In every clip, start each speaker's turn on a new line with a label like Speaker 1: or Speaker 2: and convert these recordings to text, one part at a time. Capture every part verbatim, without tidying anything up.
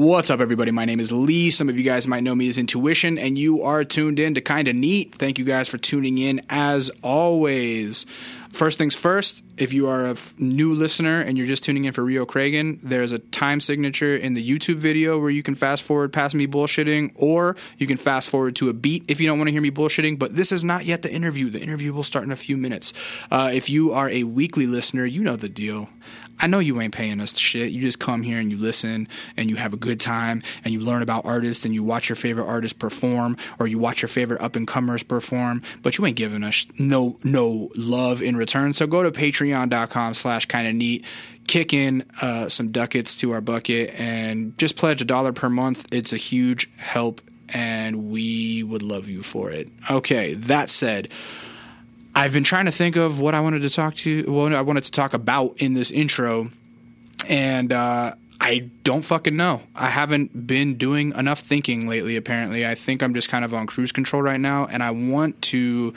Speaker 1: What's up, everybody? My name is Lee. Some of you guys might know me as Intuition, and you are tuned in to Kinda Neat. Thank you guys for tuning in, as always. First things first, if you are a f- new listener and you're just tuning in for Rio Cragen, there's a time signature in the YouTube video where you can fast forward past me bullshitting, or you can fast forward to a beat if you don't want to hear me bullshitting. But this is not yet the interview. The interview will start in a few minutes. Uh, if you are a weekly listener, you know the deal. I know you ain't paying us shit. You just come here and you listen and you have a good time and you learn about artists and you watch your favorite artists perform, or you watch your favorite up-and-comers perform, but you ain't giving us no no love in return. So go to patreon.com slash kinda neat, kick in uh, some ducats to our bucket, and just pledge a dollar per month. It's a huge help, and we would love you for it. Okay, that said, I've been trying to think of what I wanted to talk to, what I wanted to talk about in this intro, and uh, I don't fucking know. I haven't been doing enough thinking lately, apparently. I think I'm just kind of on cruise control right now, and I want to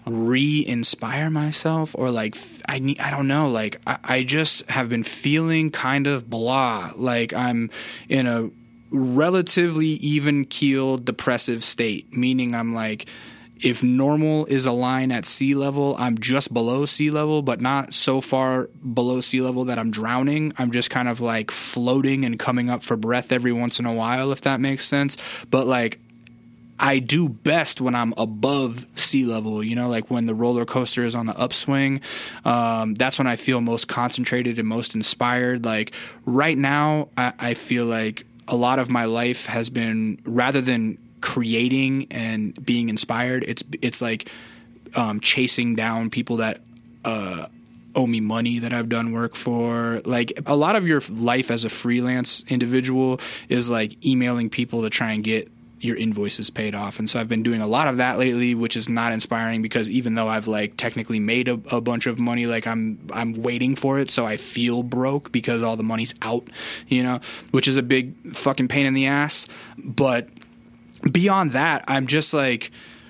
Speaker 1: re-inspire myself, or like, I need, I don't know, like, I, I just have been feeling kind of blah, like I'm in a relatively even-keeled depressive state, meaning I'm like, if normal is a line at sea level, I'm just below sea level, but not so far below sea level that I'm drowning. I'm just kind of like floating and coming up for breath every once in a while, if that makes sense. But like, I do best when I'm above sea level, you know, like when the roller coaster is on the upswing. Um, that's when I feel most concentrated and most inspired. Like right now, I, I feel like a lot of my life has been, rather than creating and being inspired, it's it's like um, chasing down people that uh, owe me money that I've done work for. Like a lot of your life as a freelance individual is like emailing people to try and get your invoices paid off. And so I've been doing a lot of that lately, which is not inspiring, because even though I've like technically made a, a bunch of money, like I'm I'm waiting for it, so I feel broke because all the money's out, you know, which is a big fucking pain in the ass. But beyond that, I'm just like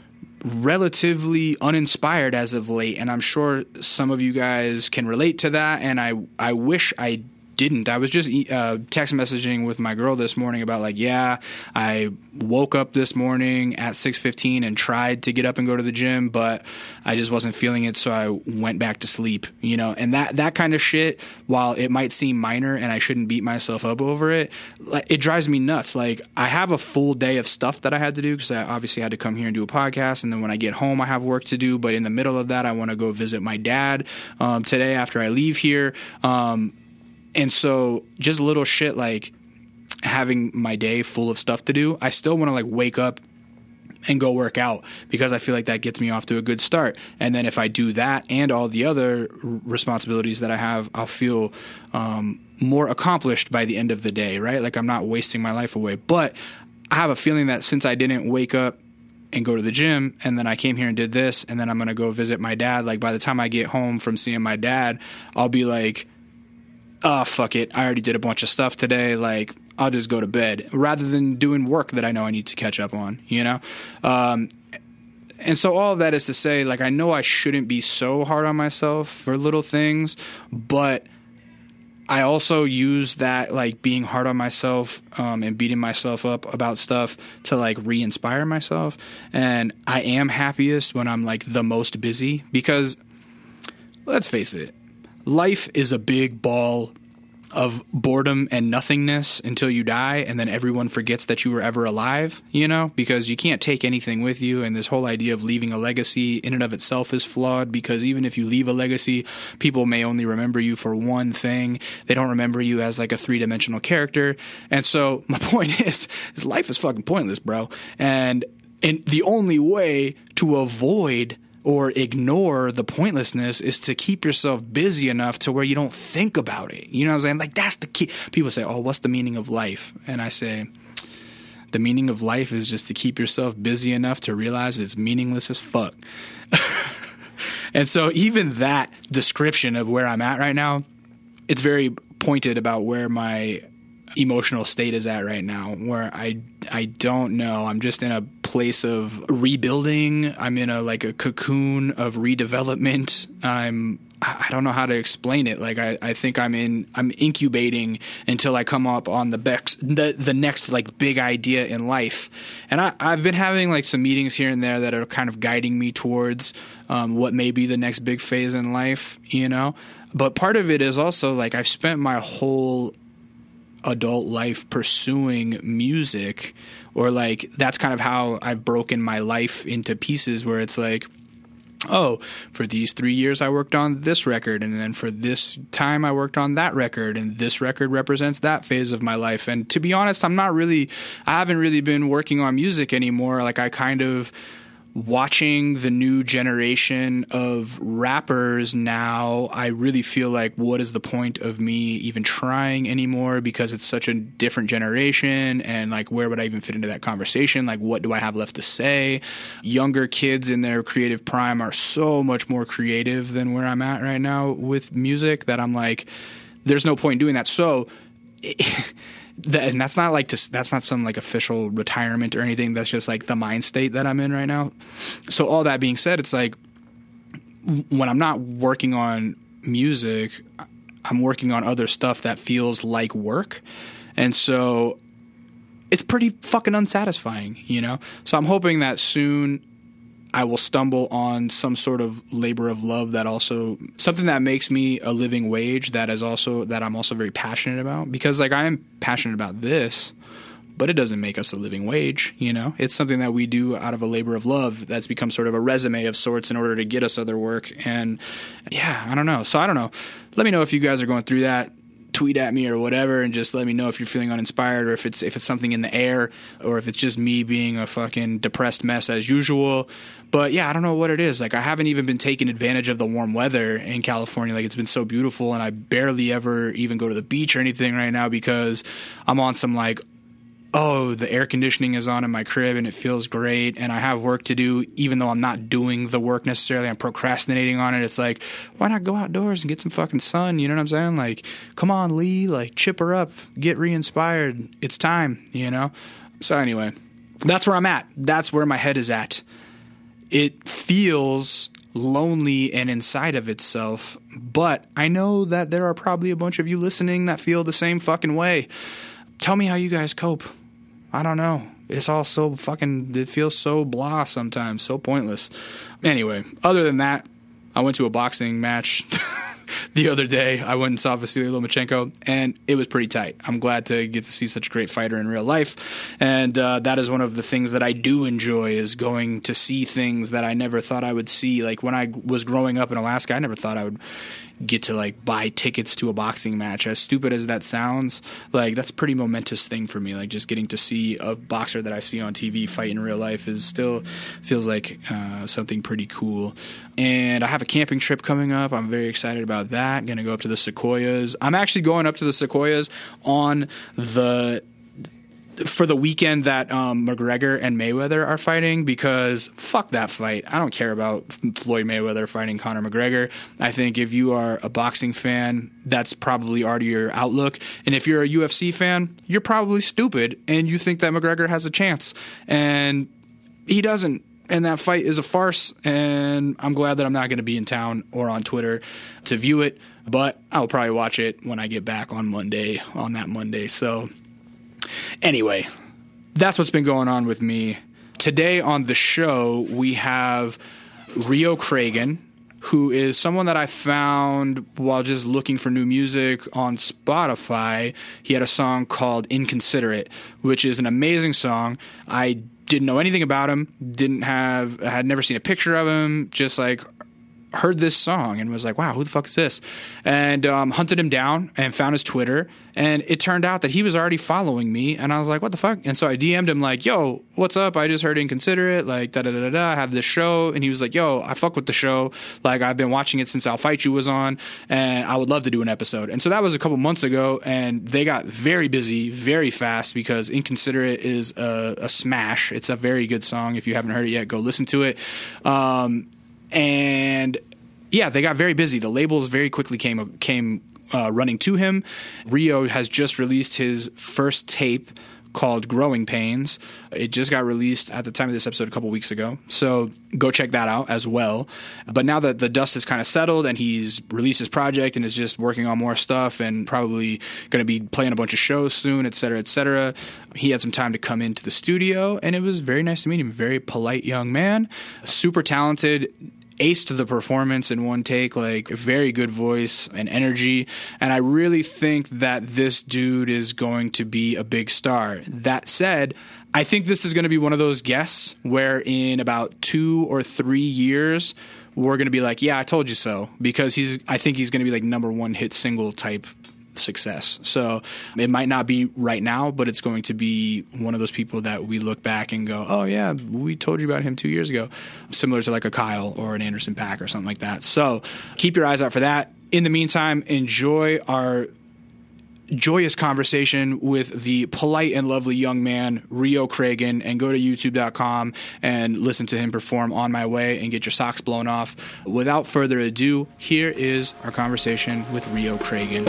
Speaker 1: relatively uninspired as of late, and I'm sure some of you guys can relate to that, and I I wish I didn't. I was just uh, text messaging with my girl this morning about like, yeah, I woke up this morning at six fifteen and tried to get up and go to the gym, but I just wasn't feeling it, so I went back to sleep, you know, and that, that kind of shit, while it might seem minor and I shouldn't beat myself up over it, like, it drives me nuts. Like, I have a full day of stuff that I had to do, because I obviously had to come here and do a podcast, and then when I get home, I have work to do, but in the middle of that, I want to go visit my dad um, today after I leave here. Um, And so just little shit like having my day full of stuff to do, I still want to like wake up and go work out, because I feel like that gets me off to a good start. And then if I do that and all the other responsibilities that I have, I'll feel um, more accomplished by the end of the day, right? Like I'm not wasting my life away. But I have a feeling that since I didn't wake up and go to the gym, and then I came here and did this, and then I'm going to go visit my dad, like by the time I get home from seeing my dad, I'll be like, oh, fuck it, I already did a bunch of stuff today, like, I'll just go to bed, rather than doing work that I know I need to catch up on, you know? Um, and so all of that is to say, like, I know I shouldn't be so hard on myself for little things, but I also use that, like, being hard on myself um, and beating myself up about stuff to, like, re-inspire myself. And I am happiest when I'm, like, the most busy, because, let's face it, life is a big ball of boredom and nothingness until you die, and then everyone forgets that you were ever alive, you know, because you can't take anything with you. And this whole idea of leaving a legacy in and of itself is flawed, because even if you leave a legacy, people may only remember you for one thing. They don't remember you as like a three-dimensional character. And so my point is, is life is fucking pointless, bro. And, and the only way to avoid or ignore the pointlessness is to keep yourself busy enough to where you don't think about it. You know what I'm saying? Like, that's the key. People say, oh, what's the meaning of life? And I say, the meaning of life is just to keep yourself busy enough to realize it's meaningless as fuck. And so even that description of where I'm at right now, it's very pointed about where my emotional state is at right now, where I I don't know. I'm just in a place of rebuilding. I'm in a like a cocoon of redevelopment. I'm I don't know how to explain it. Like I, I think I'm in, I'm incubating until I come up on the bex, the the next like big idea in life. And I, I've been having like some meetings here and there that are kind of guiding me towards um, what may be the next big phase in life, you know. But part of it is also like I've spent my whole adult life pursuing music, or like that's kind of how I've broken my life into pieces, where it's like, oh, for these three years I worked on this record, and then for this time I worked on that record, and this record represents that phase of my life. And to be honest, I'm not really, I haven't really been working on music anymore. Like I kind of, watching the new generation of rappers now, I really feel like what is the point of me even trying anymore, because it's such a different generation, and like where would I even fit into that conversation? Like what do I have left to say? Younger kids in their creative prime are so much more creative than where I'm at right now with music that I'm like, there's no point in doing that. So That, and that's not like to, that's not some like official retirement or anything. That's just like the mind state that I'm in right now. So all that being said, it's like when I'm not working on music, I'm working on other stuff that feels like work. And so it's pretty fucking unsatisfying, you know? So I'm hoping that soon I will stumble on some sort of labor of love that also, something that makes me a living wage, that is also, that I'm also very passionate about, because like I am passionate about this, but it doesn't make us a living wage, you know? It's something that we do out of a labor of love that's become sort of a resume of sorts in order to get us other work. And yeah, I don't know. So I don't know. Let me know if you guys are going through that. Tweet at me or whatever, and just let me know if you're feeling uninspired, or if it's if it's something in the air, or if it's just me being a fucking depressed mess as usual. But yeah, I don't know what it is. Like I haven't even been taking advantage of the warm weather in California. Like it's been so beautiful, and I barely ever even go to the beach or anything right now because I'm on some like, oh, the air conditioning is on in my crib and it feels great, and I have work to do even though I'm not doing the work necessarily. I'm procrastinating on it. It's like, why not go outdoors and get some fucking sun? You know what I'm saying? Like, come on, Lee, like chipper up, get re-inspired. It's time, you know? So anyway, that's where I'm at. That's where my head is at. It feels lonely and inside of itself, but I know that there are probably a bunch of you listening that feel the same fucking way. Tell me how you guys cope. I don't know. It's all so fucking, it feels so blah sometimes, so pointless. Anyway, other than that, I went to a boxing match the other day. I went and saw Vasily Lomachenko, and it was pretty tight. I'm glad to get to see such a great fighter in real life, and uh, that is one of the things that I do enjoy, is going to see things that I never thought I would see. Like when I was growing up in Alaska, I never thought I would get to like buy tickets to a boxing match. As stupid as that sounds, like that's a pretty momentous thing for me. Like just getting to see a boxer that I see on T V fight in real life is still feels like uh, something pretty cool. And I have a camping trip coming up. I'm very excited about that. Going to go up to the Sequoias. I'm actually going up to the Sequoias on the for the weekend that um, McGregor and Mayweather are fighting, because fuck that fight. I don't care about Floyd Mayweather fighting Conor McGregor. I think if you are a boxing fan, that's probably already your outlook. And if you're a U F C fan, you're probably stupid and you think that McGregor has a chance. And he doesn't. And that fight is a farce. And I'm glad that I'm not going to be in town or on Twitter to view it. But I'll probably watch it when I get back on Monday, on that Monday. So anyway, that's what's been going on with me. Today on the show, we have Rio Cragen, who is someone that I found while just looking for new music on Spotify. He had a song called Inconsiderate, which is an amazing song. I didn't know anything about him, didn't have, I had never seen a picture of him, just like heard this song and was like, wow, who the fuck is this? And um, hunted him down and found his Twitter, and it turned out that he was already following me, and I was like, what the fuck? And so I D M'd him like, yo, what's up? I just heard Inconsiderate, like da da da da, I have this show. And he was like, yo, I fuck with the show, like I've been watching it since I'll Fight You was on, and I would love to do an episode. And so that was a couple months ago, and they got very busy very fast, because Inconsiderate is a, a smash. It's a very good song. If you haven't heard it yet, go listen to it. Um, and yeah, they got very busy. The labels very quickly came came uh, running to him. Rio has just released his first tape called Growing Pains. It just got released at the time of this episode a couple weeks ago. So go check that out as well. But now that the dust has kind of settled and he's released his project and is just working on more stuff and probably going to be playing a bunch of shows soon, et cetera, et cetera, he had some time to come into the studio, and it was very nice to meet him. Very polite young man, super talented, aced the performance in one take, like a very good voice and energy. And I really think that this dude is going to be a big star. That said, I think this is going to be one of those guests where in about two or three years, we're going to be like, yeah, I told you so, because he's, I think he's going to be like number one hit single type success. So it might not be right now, but it's going to be one of those people that we look back and go, oh yeah, we told you about him two years ago. Similar to like a Kyle or an Anderson .Paak or something like that. So keep your eyes out for that. In the meantime, enjoy our joyous conversation with the polite and lovely young man, Rio Cragen, and go to youtube dot com and listen to him perform On My Way and get your socks blown off. Without further ado, here is our conversation with Rio Cragen.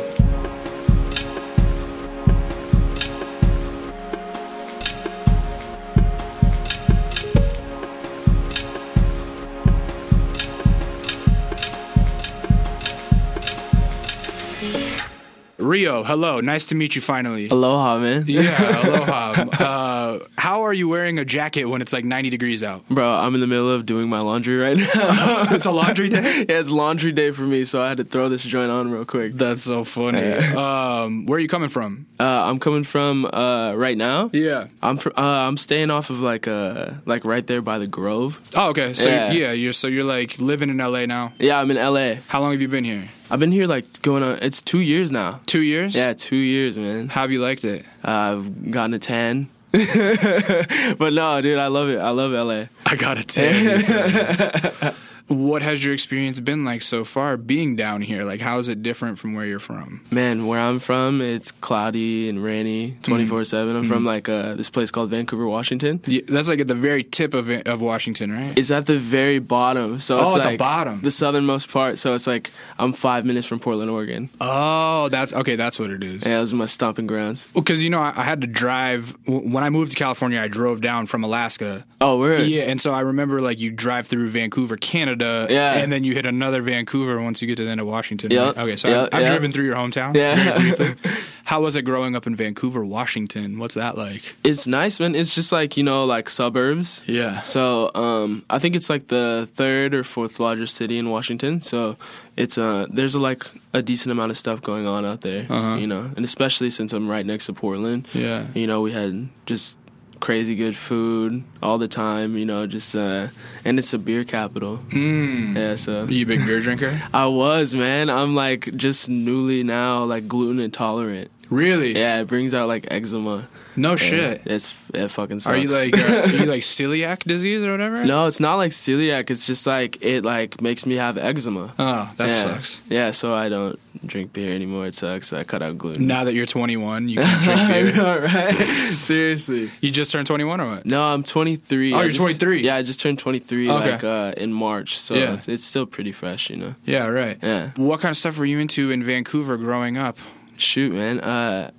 Speaker 1: Rio, hello. Nice to meet you finally.
Speaker 2: Aloha, man.
Speaker 1: Yeah, aloha. uh, how are you wearing a jacket when it's like ninety degrees out?
Speaker 2: Bro, I'm in the middle of doing my laundry right now.
Speaker 1: It's a laundry day?
Speaker 2: Yeah, it's laundry day for me, so I had to throw this joint on real quick.
Speaker 1: That's so funny.
Speaker 2: Yeah.
Speaker 1: Um, where are you coming from?
Speaker 2: Uh, I'm coming from uh, right now.
Speaker 1: Yeah.
Speaker 2: I'm fr- uh, I'm staying off of like uh like right there by the Grove.
Speaker 1: Oh, okay. So
Speaker 2: Yeah.
Speaker 1: yeah, you're so you're like living in L A now.
Speaker 2: Yeah, I'm in L A.
Speaker 1: How long have you been here?
Speaker 2: I've been here like going on. It's two years now.
Speaker 1: Two years?
Speaker 2: Yeah, two years, man.
Speaker 1: How have you liked it?
Speaker 2: Uh, I've gotten a tan. But no, dude, I love it. I love L A.
Speaker 1: I got a tan. What has your experience been like so far being down here? Like, how is it different from where you're from?
Speaker 2: Man, where I'm from, it's cloudy and rainy twenty-four seven. I'm
Speaker 1: Mm-hmm.
Speaker 2: from like uh, this place called Vancouver, Washington.
Speaker 1: Yeah, that's like at the very tip of of Washington, right?
Speaker 2: It's at the very bottom. So
Speaker 1: Oh,
Speaker 2: it's
Speaker 1: at the
Speaker 2: like
Speaker 1: bottom.
Speaker 2: the southernmost part. So it's like I'm five minutes from Portland, Oregon.
Speaker 1: Oh, that's okay. That's what it is.
Speaker 2: Yeah, those are my stomping grounds.
Speaker 1: Because, you know, I, I had to drive. w- When I moved to California, I drove down from Alaska.
Speaker 2: Oh, word.
Speaker 1: Yeah, and so I remember, like, you drive through Vancouver, Canada,
Speaker 2: Yeah.
Speaker 1: and then you hit another Vancouver once you get to the end of Washington.
Speaker 2: Yeah.
Speaker 1: Right? Okay, so
Speaker 2: Yeah,
Speaker 1: I've, I've
Speaker 2: yeah.
Speaker 1: driven through your hometown.
Speaker 2: Yeah.
Speaker 1: very briefly. How was it growing up in Vancouver, Washington? What's that like?
Speaker 2: It's nice, man. It's just like, you know, like suburbs.
Speaker 1: Yeah.
Speaker 2: So um, I think it's like the third or fourth largest city in Washington. So it's uh, there's a, like a decent amount of stuff going on out there,
Speaker 1: Uh-huh.
Speaker 2: you know, and especially since I'm right next to Portland.
Speaker 1: Yeah.
Speaker 2: You know, we had just crazy good food all the time, you know, just uh and it's a beer capital.
Speaker 1: Mm.
Speaker 2: Yeah, so
Speaker 1: Are you a big beer drinker?
Speaker 2: I was, man. I'm like just newly now like gluten intolerant.
Speaker 1: Really?
Speaker 2: Yeah, it brings out like eczema.
Speaker 1: No
Speaker 2: Yeah,
Speaker 1: shit.
Speaker 2: it's it fucking sucks.
Speaker 1: Are you like uh, are you like celiac disease or whatever?
Speaker 2: No, it's not like celiac. It's just like it like makes me have eczema.
Speaker 1: Oh, that
Speaker 2: yeah.
Speaker 1: sucks.
Speaker 2: Yeah, so I don't drink beer anymore. It sucks. I cut out gluten.
Speaker 1: Now that you're twenty-one, you can drink
Speaker 2: I
Speaker 1: beer.
Speaker 2: know, right? Seriously.
Speaker 1: You just turned twenty-one or what?
Speaker 2: No, I'm twenty-three.
Speaker 1: Oh,
Speaker 2: I
Speaker 1: you're
Speaker 2: just-
Speaker 1: twenty-three.
Speaker 2: Yeah, I just turned twenty-three
Speaker 1: Okay.
Speaker 2: like uh, in March, so
Speaker 1: Yeah.
Speaker 2: it's, it's still pretty fresh, you know.
Speaker 1: Yeah, right.
Speaker 2: Yeah.
Speaker 1: What kind of stuff were you into in Vancouver growing up?
Speaker 2: Shoot, man. Uh,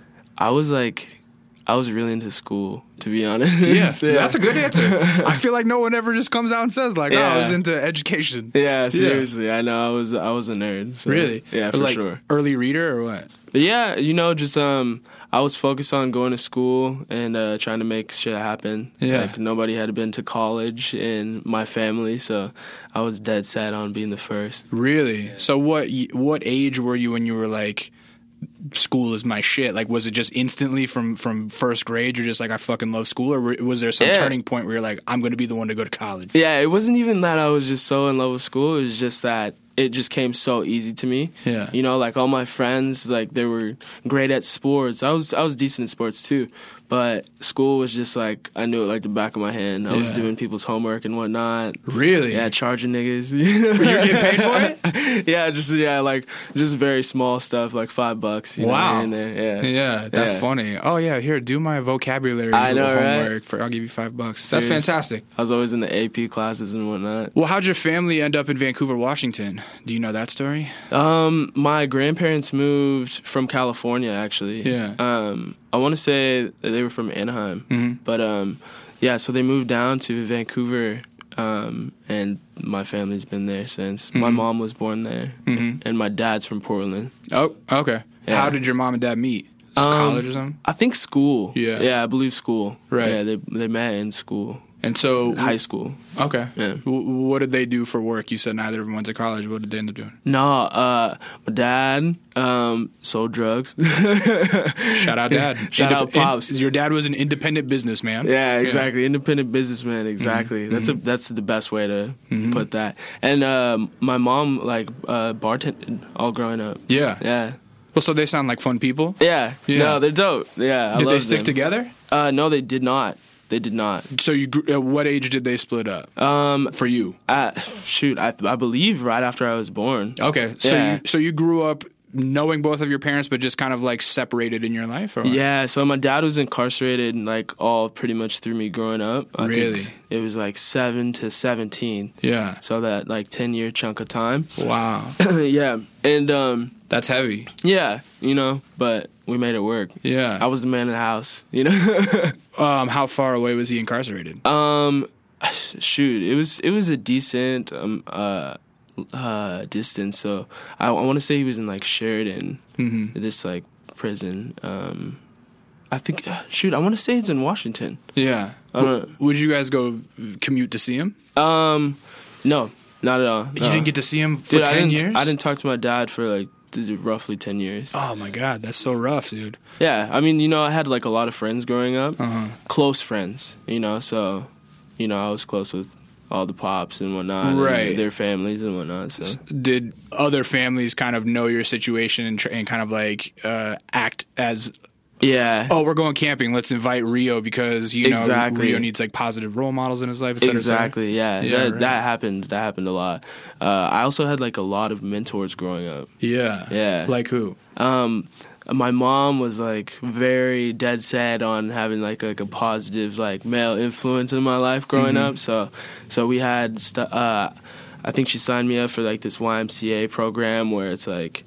Speaker 2: I was like, I was really into school, to be honest.
Speaker 1: Yeah, that's a good answer. I feel like no one ever just comes out and says like, "Oh, I
Speaker 2: Yeah.
Speaker 1: was into education."
Speaker 2: Yeah, seriously. I know. I was I was a nerd. So,
Speaker 1: Really?
Speaker 2: Yeah,
Speaker 1: Or,
Speaker 2: for
Speaker 1: like,
Speaker 2: sure.
Speaker 1: Early reader or what?
Speaker 2: Yeah, you know, just um, I was focused on going to school and uh, trying to make shit happen.
Speaker 1: Yeah.
Speaker 2: Like nobody had been to college in my family, so I was dead set on being the first.
Speaker 1: Really? So what? y- What age were you when you were like, school is my shit? Like, was it just instantly from from first grade? You're just like, I fucking love school, or were- was there some
Speaker 2: Yeah.
Speaker 1: turning point where you're like, I'm going to be the one to go to college?
Speaker 2: Yeah, it wasn't even that I was just so in love with school. It was just that it just came so easy to me.
Speaker 1: Yeah.
Speaker 2: You know, like all my friends, like they were great at sports. I was I was decent in sports too. But school was just like, I knew it like the back of my hand. I was
Speaker 1: Yeah.
Speaker 2: doing people's homework and whatnot.
Speaker 1: Really?
Speaker 2: Yeah, charging niggas.
Speaker 1: You were getting paid for
Speaker 2: it? Yeah, just yeah, like just very small stuff, like five bucks. You
Speaker 1: Wow.
Speaker 2: know, here and there. Yeah,
Speaker 1: Yeah, that's
Speaker 2: Yeah.
Speaker 1: funny. Oh yeah, here, do my vocabulary
Speaker 2: I know,
Speaker 1: homework
Speaker 2: right?
Speaker 1: for I'll give you five bucks. That's
Speaker 2: Serious.
Speaker 1: fantastic.
Speaker 2: I was always in the A P classes and whatnot.
Speaker 1: Well, how'd your family end up in Vancouver, Washington? Do you know that story?
Speaker 2: Um, my grandparents moved from California, actually.
Speaker 1: Yeah.
Speaker 2: Um, I want to say that they were from Anaheim,
Speaker 1: Mm-hmm.
Speaker 2: but um, yeah. So they moved down to Vancouver, um, and my family's been there since. My
Speaker 1: Mhm.
Speaker 2: mom was born there,
Speaker 1: Mhm.
Speaker 2: and my dad's from Portland.
Speaker 1: Oh, okay.
Speaker 2: Yeah.
Speaker 1: How did your mom and dad meet? Just
Speaker 2: Um,
Speaker 1: college or something?
Speaker 2: I think school.
Speaker 1: Yeah.
Speaker 2: Yeah, I believe school.
Speaker 1: Right.
Speaker 2: Yeah, they they met in school,
Speaker 1: And so,
Speaker 2: high school.
Speaker 1: okay.
Speaker 2: Yeah.
Speaker 1: W- what did they do for work? You said neither of them went to college. What did they end up doing?
Speaker 2: No, uh, my dad um, sold drugs.
Speaker 1: Shout out, dad.
Speaker 2: Shout out, Pops.
Speaker 1: in- your dad was an independent businessman.
Speaker 2: Yeah, exactly. Independent businessman. Exactly.
Speaker 1: Mm-hmm.
Speaker 2: That's a that's the best way to put that. And um, my mom like uh, bartended all growing up.
Speaker 1: Yeah.
Speaker 2: Yeah.
Speaker 1: Well, so they sound like fun people.
Speaker 2: Yeah.
Speaker 1: Yeah.
Speaker 2: No, they're dope. Yeah. I
Speaker 1: Did they
Speaker 2: love
Speaker 1: stick
Speaker 2: them.
Speaker 1: together?
Speaker 2: Uh, no, they did not. They did not.
Speaker 1: So you, grew, at what age did they split up?
Speaker 2: Um,
Speaker 1: For you?
Speaker 2: uh, shoot, I I believe right after I was born.
Speaker 1: Okay. So
Speaker 2: Yeah.
Speaker 1: you so you grew up knowing both of your parents, but just kind of like separated in your life? Or what?
Speaker 2: Yeah, so my dad was incarcerated like all pretty much through me growing up. I
Speaker 1: Really?
Speaker 2: think it was like seven to seventeen.
Speaker 1: Yeah.
Speaker 2: So that like ten year chunk of time.
Speaker 1: Wow.
Speaker 2: Yeah. And um
Speaker 1: That's heavy.
Speaker 2: yeah, you know, but we made it work.
Speaker 1: Yeah.
Speaker 2: I was the man in the house, you know.
Speaker 1: Um, how far away was he incarcerated?
Speaker 2: um shoot, it was it was a decent um uh uh distance. So I, I want to say he was in like Sheridan,
Speaker 1: Mm-hmm.
Speaker 2: this like prison. Um I think uh, shoot, I want to say it's in Washington.
Speaker 1: Yeah.
Speaker 2: I don't
Speaker 1: Would you guys go commute to see him?
Speaker 2: Um, no, not at all.
Speaker 1: You
Speaker 2: no.
Speaker 1: didn't get to see him for
Speaker 2: Dude, I
Speaker 1: ten
Speaker 2: didn't,
Speaker 1: years?
Speaker 2: I didn't talk to my dad for like th- roughly ten years.
Speaker 1: Oh my god, that's so rough, dude.
Speaker 2: Yeah, I mean, you know, I had like a lot of friends growing up,
Speaker 1: Uh-huh.
Speaker 2: close friends, you know, so, you know, I was close with all the pops and whatnot,
Speaker 1: Right.
Speaker 2: and their families and whatnot. So
Speaker 1: Did other families kind of know your situation and, tr- and kind of like uh, act as,
Speaker 2: yeah,
Speaker 1: oh, we're going camping, let's invite Rio because, you know,
Speaker 2: Exactly.
Speaker 1: Rio needs like positive role models in his life, et cetera, et cetera?
Speaker 2: exactly, yeah,
Speaker 1: Yeah,
Speaker 2: that,
Speaker 1: right.
Speaker 2: that happened. That happened a lot. Uh, I also had like a lot of mentors growing up.
Speaker 1: Yeah.
Speaker 2: Yeah.
Speaker 1: Like who?
Speaker 2: Um, my mom was like very dead set on having like like a positive like male influence in my life growing
Speaker 1: Mhm.
Speaker 2: up. So so we had st- uh, I think she signed me up for like this Y M C A program where it's like,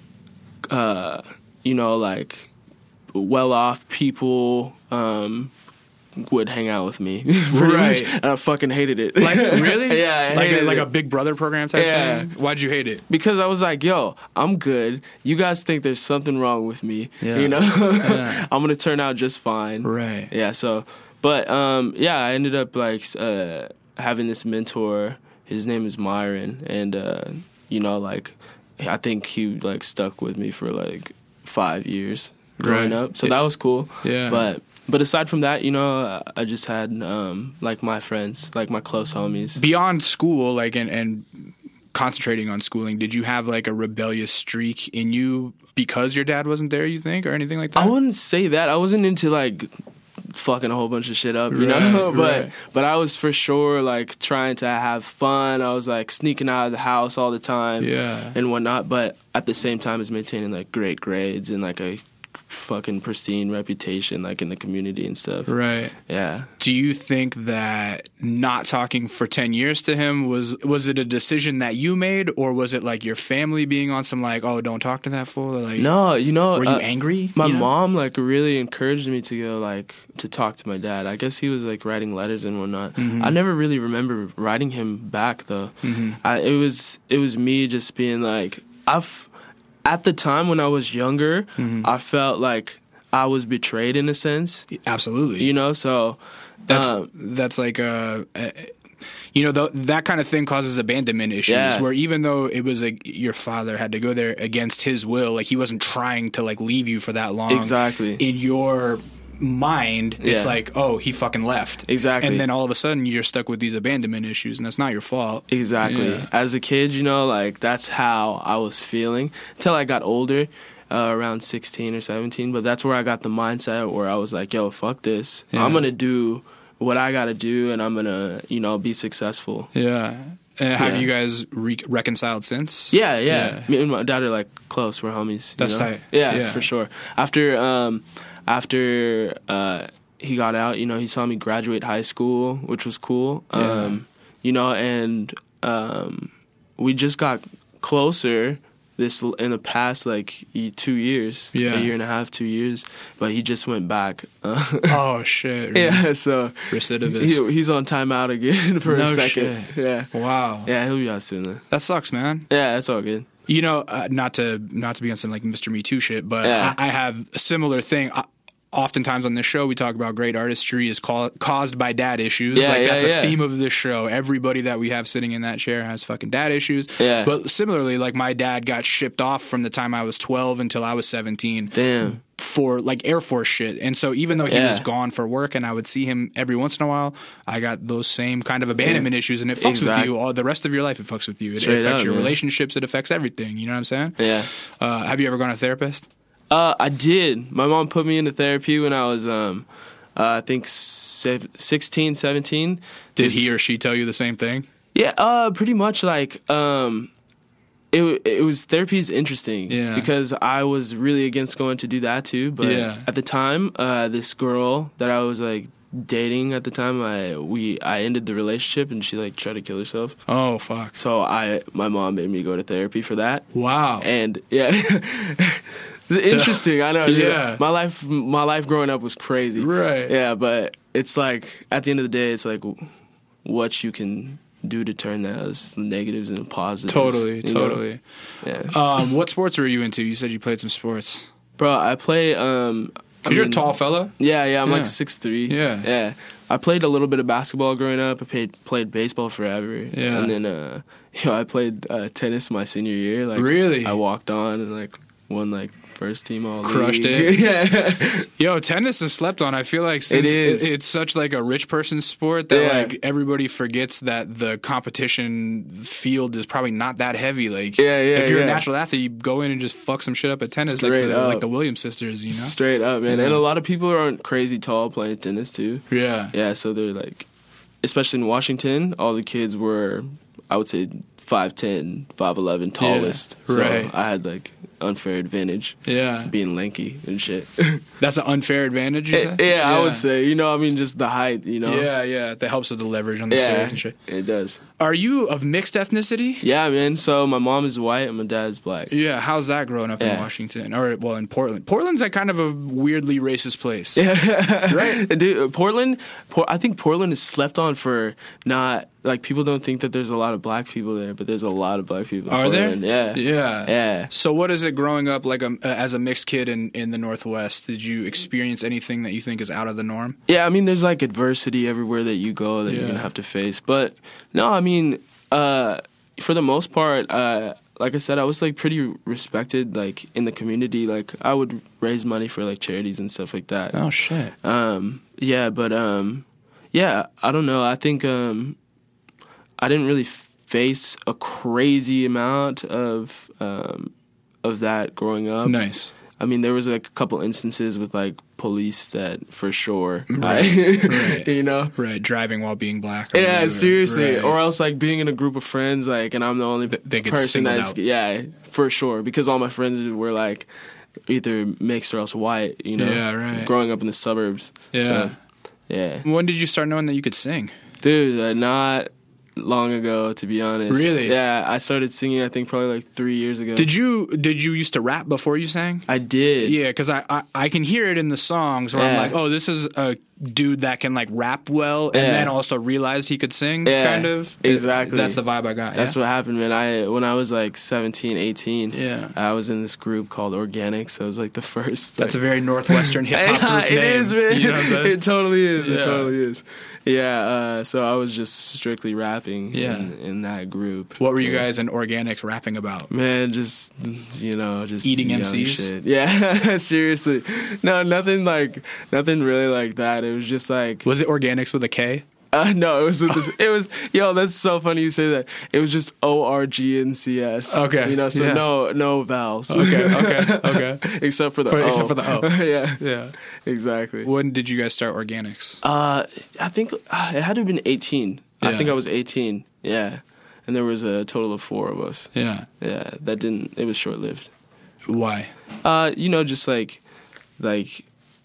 Speaker 2: uh, you know, like well off people um, would hang out with me. pretty
Speaker 1: Right.
Speaker 2: much. And I fucking hated it.
Speaker 1: Like, really?
Speaker 2: Yeah, I
Speaker 1: Like a,
Speaker 2: hated
Speaker 1: like
Speaker 2: it.
Speaker 1: a Big Brother program type
Speaker 2: Yeah.
Speaker 1: thing? Why'd you hate it?
Speaker 2: Because I was like, yo, I'm good. You guys think there's something wrong with me.
Speaker 1: Yeah.
Speaker 2: You know?
Speaker 1: Yeah.
Speaker 2: I'm going to turn out just fine.
Speaker 1: Right.
Speaker 2: Yeah, so, but, um, yeah, I ended up, like, uh, having this mentor. His name is Myron. And, uh, you know, like, I think he, like, stuck with me for, like, five years growing
Speaker 1: Right.
Speaker 2: up. So
Speaker 1: Yeah.
Speaker 2: that was cool.
Speaker 1: Yeah.
Speaker 2: But, but aside from that, you know, I just had, um, like, my friends, like, my close homies.
Speaker 1: Beyond school, like, and, and concentrating on schooling, did you have like a rebellious streak in you because your dad wasn't there, you think, or anything like that?
Speaker 2: I wouldn't say that. I wasn't into like fucking a whole bunch of shit up, you
Speaker 1: Right,
Speaker 2: know. but
Speaker 1: right.
Speaker 2: but I was for sure like trying to have fun. I was like sneaking out of the house all the time,
Speaker 1: Yeah.
Speaker 2: and whatnot. But at the same time, as maintaining like great grades and like a fucking pristine reputation, like in the community and stuff.
Speaker 1: Right.
Speaker 2: Yeah.
Speaker 1: Do you think that not talking for ten years to him was was it a decision that you made, or was it like your family being on some like, oh, don't talk to that fool? Or, like,
Speaker 2: No, you know,
Speaker 1: were you
Speaker 2: uh,
Speaker 1: angry?
Speaker 2: My
Speaker 1: you know?
Speaker 2: mom like really encouraged me to go like to talk to my dad. I guess he was like writing letters and whatnot.
Speaker 1: Mhm.
Speaker 2: I never really remember writing him back though.
Speaker 1: Mhm.
Speaker 2: I, it was it was me just being like I've at the time when I was younger,
Speaker 1: Mhm.
Speaker 2: I felt like I was betrayed in a sense.
Speaker 1: Absolutely.
Speaker 2: You know, so
Speaker 1: That's
Speaker 2: um,
Speaker 1: that's like uh, uh you know th- that kind of thing causes abandonment issues
Speaker 2: Yeah.
Speaker 1: where even though it was like your father had to go there against his will, like he wasn't trying to like leave you for that long.
Speaker 2: Exactly.
Speaker 1: In your mind, it's
Speaker 2: Yeah.
Speaker 1: like, oh, he fucking left.
Speaker 2: Exactly.
Speaker 1: And then all of a sudden you're stuck with these abandonment issues, and that's not your fault.
Speaker 2: Exactly.
Speaker 1: Yeah.
Speaker 2: As a kid, you know, like that's how I was feeling until I got older, uh, around sixteen or seventeen. But that's where I got the mindset where I was like, yo, fuck this.
Speaker 1: Yeah.
Speaker 2: I'm going to do what I got to do and I'm going to, you know, be successful.
Speaker 1: Yeah. And have
Speaker 2: Yeah.
Speaker 1: you guys re- reconciled since?
Speaker 2: Yeah, yeah, Me and my dad are like close. We're homies. you
Speaker 1: That's
Speaker 2: know?
Speaker 1: tight.
Speaker 2: Yeah,
Speaker 1: Yeah.
Speaker 2: for sure. After, um, after, uh, he got out, you know, he saw me graduate high school, which was cool.
Speaker 1: Yeah.
Speaker 2: Um, you know, and, um, we just got closer this in the past like e- two years,
Speaker 1: Yeah.
Speaker 2: a year and a half, two years. But he just went back. Uh,
Speaker 1: Oh shit! Really?
Speaker 2: yeah, so
Speaker 1: Recidivist.
Speaker 2: he, he's on timeout again for
Speaker 1: No
Speaker 2: a second.
Speaker 1: shit.
Speaker 2: Yeah,
Speaker 1: Wow.
Speaker 2: yeah, he'll be out soon. Though.
Speaker 1: That sucks, man.
Speaker 2: Yeah, it's all good.
Speaker 1: You know, uh, not to not to be on some like Mister Me Too shit, but
Speaker 2: Yeah.
Speaker 1: I, I have a similar thing. I, oftentimes on this show, we talk about great artistry is call, caused by dad issues.
Speaker 2: Yeah,
Speaker 1: like
Speaker 2: yeah,
Speaker 1: that's a
Speaker 2: yeah.
Speaker 1: theme of this show. Everybody that we have sitting in that chair has fucking dad issues.
Speaker 2: Yeah.
Speaker 1: But similarly, like my dad got shipped off from the time I was twelve until I was seventeen.
Speaker 2: Damn.
Speaker 1: For like Air Force shit. And so even though he
Speaker 2: Yeah.
Speaker 1: was gone for work and I would see him every once in a while, I got those same kind of abandonment issues, and it fucks
Speaker 2: Exact-
Speaker 1: with you all the rest of your life. It fucks with you. It
Speaker 2: Straight
Speaker 1: affects
Speaker 2: up,
Speaker 1: your
Speaker 2: man.
Speaker 1: relationships. It affects everything. You know what I'm saying?
Speaker 2: Yeah.
Speaker 1: Uh, have you ever gone to a therapist?
Speaker 2: Uh, I did. My mom put me into therapy when I was, um, uh, I think, sev- sixteen, seventeen.
Speaker 1: Did
Speaker 2: This-
Speaker 1: he or she tell you the same thing?
Speaker 2: Yeah, uh, pretty much like, um, it, it was, therapy is interesting.
Speaker 1: Yeah.
Speaker 2: Because I was really against going to do that too. But
Speaker 1: Yeah.
Speaker 2: at the time, uh, this girl that I was like dating at the time, I, we, I ended the relationship and she like tried to kill herself.
Speaker 1: Oh, fuck.
Speaker 2: So I, my mom made me go to therapy for that.
Speaker 1: Wow.
Speaker 2: And yeah, it's interesting. I know.
Speaker 1: Yeah.
Speaker 2: Yeah. My life, my life growing up was crazy.
Speaker 1: Right.
Speaker 2: Yeah, but it's like at the end of the day, it's like what you can do to turn those negatives into positives.
Speaker 1: Totally,
Speaker 2: you know?
Speaker 1: totally.
Speaker 2: Yeah,
Speaker 1: Um, what sports were you into? You said you played some sports.
Speaker 2: bro. I play. Um, I
Speaker 1: Because you're a
Speaker 2: mean,
Speaker 1: tall fella.
Speaker 2: Yeah, yeah. I'm
Speaker 1: Yeah.
Speaker 2: like six three.
Speaker 1: Yeah.
Speaker 2: yeah. I played a little bit of basketball growing up. I played played baseball forever.
Speaker 1: Yeah.
Speaker 2: and then uh, you know, I played uh, tennis my senior year. Like
Speaker 1: Really?
Speaker 2: I walked on and like won like first team all
Speaker 1: Crushed
Speaker 2: league.
Speaker 1: it?
Speaker 2: Yeah.
Speaker 1: Yo, tennis is slept on. I feel like since
Speaker 2: It is.
Speaker 1: it's such like a rich person's sport that
Speaker 2: Yeah.
Speaker 1: like everybody forgets that the competition field is probably not that heavy. Like,
Speaker 2: Yeah, yeah,
Speaker 1: if you're a
Speaker 2: yeah.
Speaker 1: natural athlete, you go in and just fuck some shit up at tennis, like
Speaker 2: Straight
Speaker 1: the,
Speaker 2: up.
Speaker 1: like the Williams sisters. You know?
Speaker 2: Straight up, man.
Speaker 1: Yeah.
Speaker 2: And a lot of people aren't crazy tall playing tennis too.
Speaker 1: Yeah.
Speaker 2: Yeah, so they're like, especially in Washington, all the kids were, I would say, five ten, five eleven tallest.
Speaker 1: Yeah,
Speaker 2: So
Speaker 1: right.
Speaker 2: I had like unfair advantage
Speaker 1: Yeah.
Speaker 2: being lanky and shit.
Speaker 1: That's an unfair advantage. You
Speaker 2: yeah,
Speaker 1: say?
Speaker 2: I would say, you know, I mean, just the height, you know.
Speaker 1: Yeah, yeah. That helps with the leverage on the
Speaker 2: Yeah,
Speaker 1: serves and shit.
Speaker 2: it does.
Speaker 1: Are you of mixed ethnicity?
Speaker 2: Yeah, man. So my mom is white and my dad's black.
Speaker 1: Yeah, how's that growing up in
Speaker 2: Yeah.
Speaker 1: Washington? Or, well, in Portland. Portland's like kind of a weirdly racist place.
Speaker 2: Right. Dude, Portland, Por- I think Portland is slept on for not, like, people don't think that there's a lot of black people there, but there's a lot of black people in
Speaker 1: Are there?
Speaker 2: Portland. Yeah.
Speaker 1: Yeah.
Speaker 2: Yeah.
Speaker 1: So what is it growing up like a, as a mixed kid in, in the Northwest? Did you experience anything that you think is out of the norm?
Speaker 2: Yeah, I mean, there's, like, adversity everywhere that you go that
Speaker 1: Yeah.
Speaker 2: you're going to have to face. But, no, I mean, uh, for the most part, uh, like I said, I was, like, pretty respected, like, in the community. Like, I would raise money for, like, charities and stuff like that.
Speaker 1: Oh, shit.
Speaker 2: Um, yeah, but um, yeah, I don't know. I think um, I didn't really face a crazy amount of um, of that growing up.
Speaker 1: Nice.
Speaker 2: I mean, there was like a couple instances with like police that for sure,
Speaker 1: Right,
Speaker 2: I-
Speaker 1: right.
Speaker 2: you know.
Speaker 1: Right, driving while being black. Or
Speaker 2: Yeah,
Speaker 1: whatever.
Speaker 2: seriously.
Speaker 1: Right.
Speaker 2: Or else like being in a group of friends, like, and I'm the only
Speaker 1: they get
Speaker 2: person
Speaker 1: singled
Speaker 2: that's
Speaker 1: out.
Speaker 2: yeah, for sure. Because all my friends were like either mixed or else white, you know.
Speaker 1: Yeah, right.
Speaker 2: Growing up in the suburbs.
Speaker 1: Yeah.
Speaker 2: So, yeah.
Speaker 1: When did you start knowing that you could sing?
Speaker 2: Dude, uh, not long ago, to be honest.
Speaker 1: Really?
Speaker 2: Yeah, I started singing, I think, probably like three years ago.
Speaker 1: Did you did you used to rap before you sang?
Speaker 2: I did.
Speaker 1: Yeah, because I, I I can hear it in the songs where I'm
Speaker 2: Yeah.
Speaker 1: like, oh, this is a dude that can like rap well, and
Speaker 2: Yeah.
Speaker 1: then also realized he could sing.
Speaker 2: Yeah,
Speaker 1: kind of.
Speaker 2: exactly.
Speaker 1: That's the vibe I got.
Speaker 2: That's
Speaker 1: yeah?
Speaker 2: what happened, man. I When I was like seventeen, eighteen,
Speaker 1: Yeah.
Speaker 2: I was in this group called Organics. I was like the first.
Speaker 1: That's a
Speaker 2: like,
Speaker 1: very Northwestern hip hop
Speaker 2: Yeah,
Speaker 1: group
Speaker 2: it
Speaker 1: name.
Speaker 2: is, man.
Speaker 1: You know what I'm saying?
Speaker 2: It totally is.
Speaker 1: Yeah.
Speaker 2: It totally is. Yeah. Uh, so I was just strictly rapping.
Speaker 1: Yeah.
Speaker 2: In, in that group.
Speaker 1: What were you
Speaker 2: Yeah.
Speaker 1: guys in Organics rapping about?
Speaker 2: Man, just, you know, just
Speaker 1: Eating
Speaker 2: young
Speaker 1: M Cs?
Speaker 2: shit. Yeah, seriously. No, nothing like, nothing really like that. It was just like,
Speaker 1: Was it Organics with a K?
Speaker 2: uh, no, it was with this, it was, yo, that's so funny you say that. It was just O R G N C S.
Speaker 1: Okay,
Speaker 2: You know, so
Speaker 1: yeah.
Speaker 2: no, no vowels.
Speaker 1: Okay, okay, okay.
Speaker 2: except for the
Speaker 1: For-
Speaker 2: O.
Speaker 1: except for the O.
Speaker 2: Yeah,
Speaker 1: Yeah.
Speaker 2: exactly.
Speaker 1: When did you guys start Organics?
Speaker 2: Uh, I think uh, it had to have been eighteen. I
Speaker 1: Yeah.
Speaker 2: think I was eighteen. Yeah. And there was a total of four of us.
Speaker 1: Yeah.
Speaker 2: Yeah, that didn't, it was short lived.
Speaker 1: Why?
Speaker 2: Uh, you know, just like, like,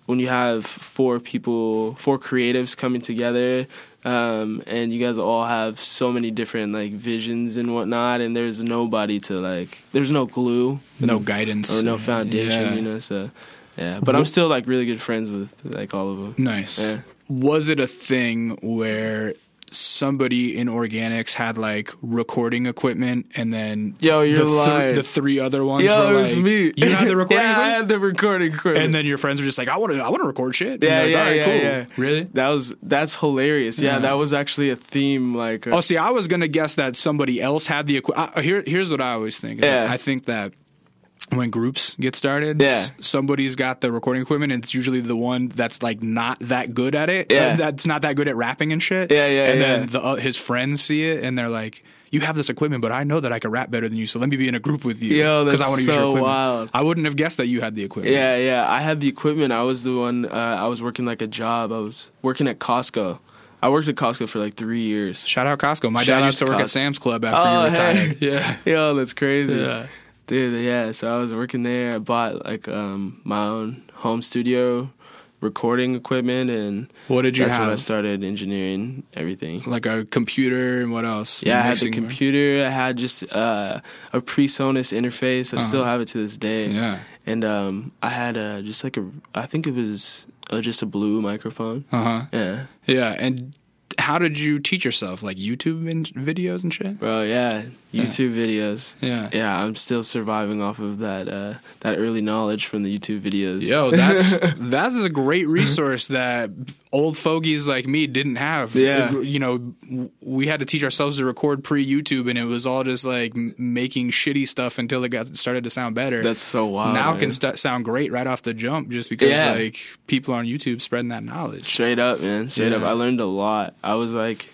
Speaker 2: when you have four people, four creatives coming together, um, and you guys all have so many different like visions and whatnot, and there's nobody to like, there's no glue,
Speaker 1: no guidance,
Speaker 2: or no foundation,
Speaker 1: yeah.
Speaker 2: you know. So yeah, but I'm still like really good friends with like all of them.
Speaker 1: Nice.
Speaker 2: Yeah.
Speaker 1: Was it a thing where somebody in Organics had like recording equipment, and then
Speaker 2: Yo, you're
Speaker 1: the, th-
Speaker 2: lying.
Speaker 1: the three other ones
Speaker 2: Yo,
Speaker 1: were
Speaker 2: it was
Speaker 1: like,
Speaker 2: me.
Speaker 1: You had the recording
Speaker 2: yeah,
Speaker 1: equipment?
Speaker 2: I had the recording equipment.
Speaker 1: And then your friends were just like, I want to, I want to record shit. And
Speaker 2: Yeah,
Speaker 1: like,
Speaker 2: yeah,
Speaker 1: all right,
Speaker 2: yeah,
Speaker 1: cool.
Speaker 2: yeah.
Speaker 1: Really?
Speaker 2: That was that's hilarious. Yeah,
Speaker 1: Yeah.
Speaker 2: that was actually a theme. Like, uh,
Speaker 1: Oh, see, I was gonna guess that somebody else had the equipment. Here, here's what I always think.
Speaker 2: Yeah.
Speaker 1: I think that when groups get started,
Speaker 2: Yeah.
Speaker 1: s- somebody's got the recording equipment, and it's usually the one that's like not that good at it.
Speaker 2: Yeah.
Speaker 1: uh, that's not that good at rapping and shit.
Speaker 2: Yeah, yeah,
Speaker 1: And
Speaker 2: yeah.
Speaker 1: then the, uh, his friends see it, and they're like, "You have this equipment, but I know that I can rap better than you, so let me be in a group with you."
Speaker 2: Yo, that's
Speaker 1: I wanna use your
Speaker 2: so
Speaker 1: equipment.
Speaker 2: wild.
Speaker 1: I wouldn't have guessed that you had the equipment.
Speaker 2: yeah, yeah. I had the equipment. I was the one. Uh, I was working like a job. I was working at Costco. I worked at Costco for like three years.
Speaker 1: Shout out Costco. My
Speaker 2: Shout
Speaker 1: dad
Speaker 2: out
Speaker 1: used to
Speaker 2: to
Speaker 1: work
Speaker 2: Costco.
Speaker 1: at Sam's Club after
Speaker 2: Oh,
Speaker 1: he retired.
Speaker 2: hey.
Speaker 1: Yeah.
Speaker 2: Yo, that's crazy.
Speaker 1: Yeah.
Speaker 2: Dude, yeah. So I was working there. I bought like um, my own home studio recording equipment, and
Speaker 1: What did you
Speaker 2: that's
Speaker 1: have?
Speaker 2: when I started engineering everything.
Speaker 1: Like a computer and what else?
Speaker 2: Yeah, I had the
Speaker 1: Mixing-
Speaker 2: computer. I had just uh, a PreSonus interface. I still have it to this day.
Speaker 1: Uh-huh. Yeah.
Speaker 2: And um, I had uh, just like a, I think it was uh, just a blue microphone.
Speaker 1: Uh huh.
Speaker 2: Yeah.
Speaker 1: Yeah. And how did you teach yourself? Like YouTube in- videos and shit?
Speaker 2: Bro, yeah. YouTube videos.
Speaker 1: Yeah.
Speaker 2: Yeah, I'm still surviving off of that uh, that early knowledge from the YouTube videos.
Speaker 1: Yo, that's that's a great resource that old fogies like me didn't have.
Speaker 2: Yeah.
Speaker 1: You know, we had to teach ourselves to record pre-YouTube, and it was all just like m- making shitty stuff until it got started to sound better.
Speaker 2: That's so wild.
Speaker 1: now it
Speaker 2: man.
Speaker 1: can st- sound great right off the jump just because
Speaker 2: Yeah.
Speaker 1: like people on YouTube spreading that knowledge.
Speaker 2: Straight up, man. Straight
Speaker 1: Yeah.
Speaker 2: up. I learned a lot. I was like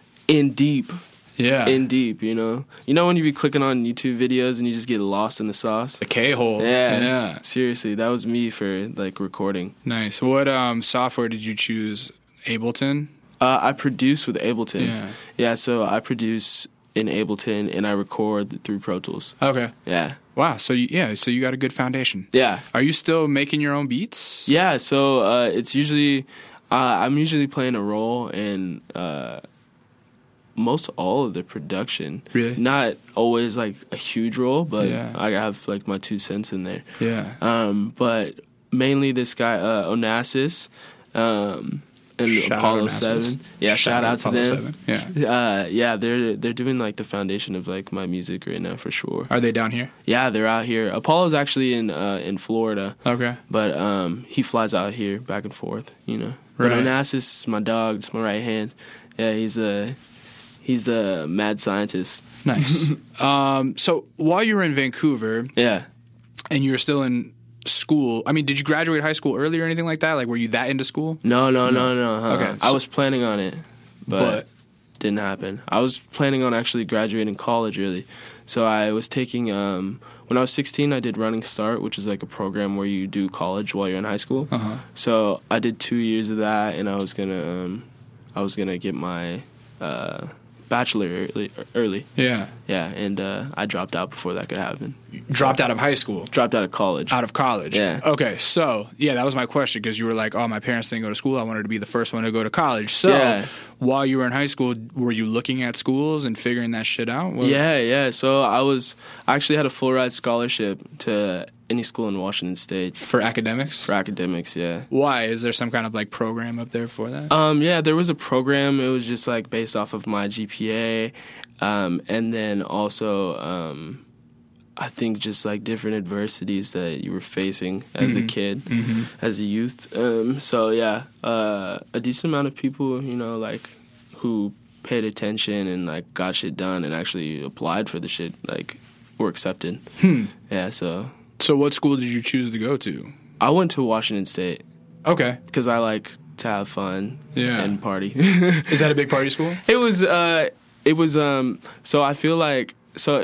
Speaker 2: in deep.
Speaker 1: Yeah.
Speaker 2: In deep, you know. You know when you be clicking on YouTube videos and you just get lost in the sauce?
Speaker 1: the K-hole.
Speaker 2: Yeah.
Speaker 1: Yeah.
Speaker 2: Seriously, that was me for like recording.
Speaker 1: Nice. What um software did you choose? Ableton?
Speaker 2: Uh, I produce with Ableton.
Speaker 1: Yeah.
Speaker 2: Yeah, so I produce in Ableton and I record through Pro Tools.
Speaker 1: Okay.
Speaker 2: Yeah.
Speaker 1: Wow. So you, yeah, so you got a good foundation.
Speaker 2: Yeah.
Speaker 1: Are you still making your own beats?
Speaker 2: Yeah, so uh, it's usually, uh, I'm usually playing a role in uh, most all of the production.
Speaker 1: Really?
Speaker 2: Not always like a huge role, but
Speaker 1: Yeah.
Speaker 2: I have like my two cents in there.
Speaker 1: Yeah.
Speaker 2: Um, but mainly this guy, uh, Onassis, um, and
Speaker 1: Shout out
Speaker 2: Apollo
Speaker 1: Onassis.
Speaker 2: seven. Yeah, shout, out to
Speaker 1: Apollo
Speaker 2: them.
Speaker 1: seven. Yeah.
Speaker 2: Uh, yeah, they're they're doing like the foundation of like my music right now for sure.
Speaker 1: Are they down here?
Speaker 2: Yeah, they're out here. Apollo's actually in uh, in Florida,
Speaker 1: Okay.
Speaker 2: but um, he flies out here back and forth. You know, but
Speaker 1: Right.
Speaker 2: Onassis is my dog. It's my right hand. Yeah, he's a he's the mad scientist.
Speaker 1: Nice. um, so while you were in Vancouver
Speaker 2: Yeah.
Speaker 1: and you were still in school, I mean, did you graduate high school early or anything like that? Like, were you that into school?
Speaker 2: No, no, no, no. huh.
Speaker 1: Okay,
Speaker 2: I
Speaker 1: so-
Speaker 2: was planning on it, but,
Speaker 1: But-
Speaker 2: didn't happen. I was planning on actually graduating college early. So I was taking, um, when I was sixteen, I did Running Start, which is like a program where you do college while you're in high school.
Speaker 1: Uh-huh.
Speaker 2: So I did two years of that, and I was gonna, um, I was gonna get my uh, bachelor early. early.
Speaker 1: Yeah.
Speaker 2: Yeah, and uh, I dropped out before that could happen.
Speaker 1: Dropped out of high school.
Speaker 2: Dropped out of college.
Speaker 1: Out of college.
Speaker 2: Yeah.
Speaker 1: Okay, so yeah, that was my question because you were like, "Oh, my parents didn't go to school. I wanted to be the first one to go to college." So,
Speaker 2: Yeah.
Speaker 1: while you were in high school, were you looking at schools and figuring that shit out? What-
Speaker 2: Yeah, yeah. So I was, I actually had a full ride scholarship to any school in Washington State
Speaker 1: For academics?
Speaker 2: for academics. Yeah.
Speaker 1: Why? Is there some kind of like program up there for that?
Speaker 2: Um. Yeah. There was a program. It was just like based off of my G P A, um, and then also, um, I think just like different adversities that you were facing as a kid, as a youth. Um. So yeah, uh, a decent amount of people, you know, like who paid attention and like got shit done and actually applied for the shit, like were accepted.
Speaker 1: Hmm.
Speaker 2: Yeah. So.
Speaker 1: So, what school did you choose to go to?
Speaker 2: I went to Washington State
Speaker 1: Okay.
Speaker 2: because I like to have fun
Speaker 1: Yeah.
Speaker 2: and party.
Speaker 1: Is that a big party school?
Speaker 2: it was, uh, it was, um, so I feel like, so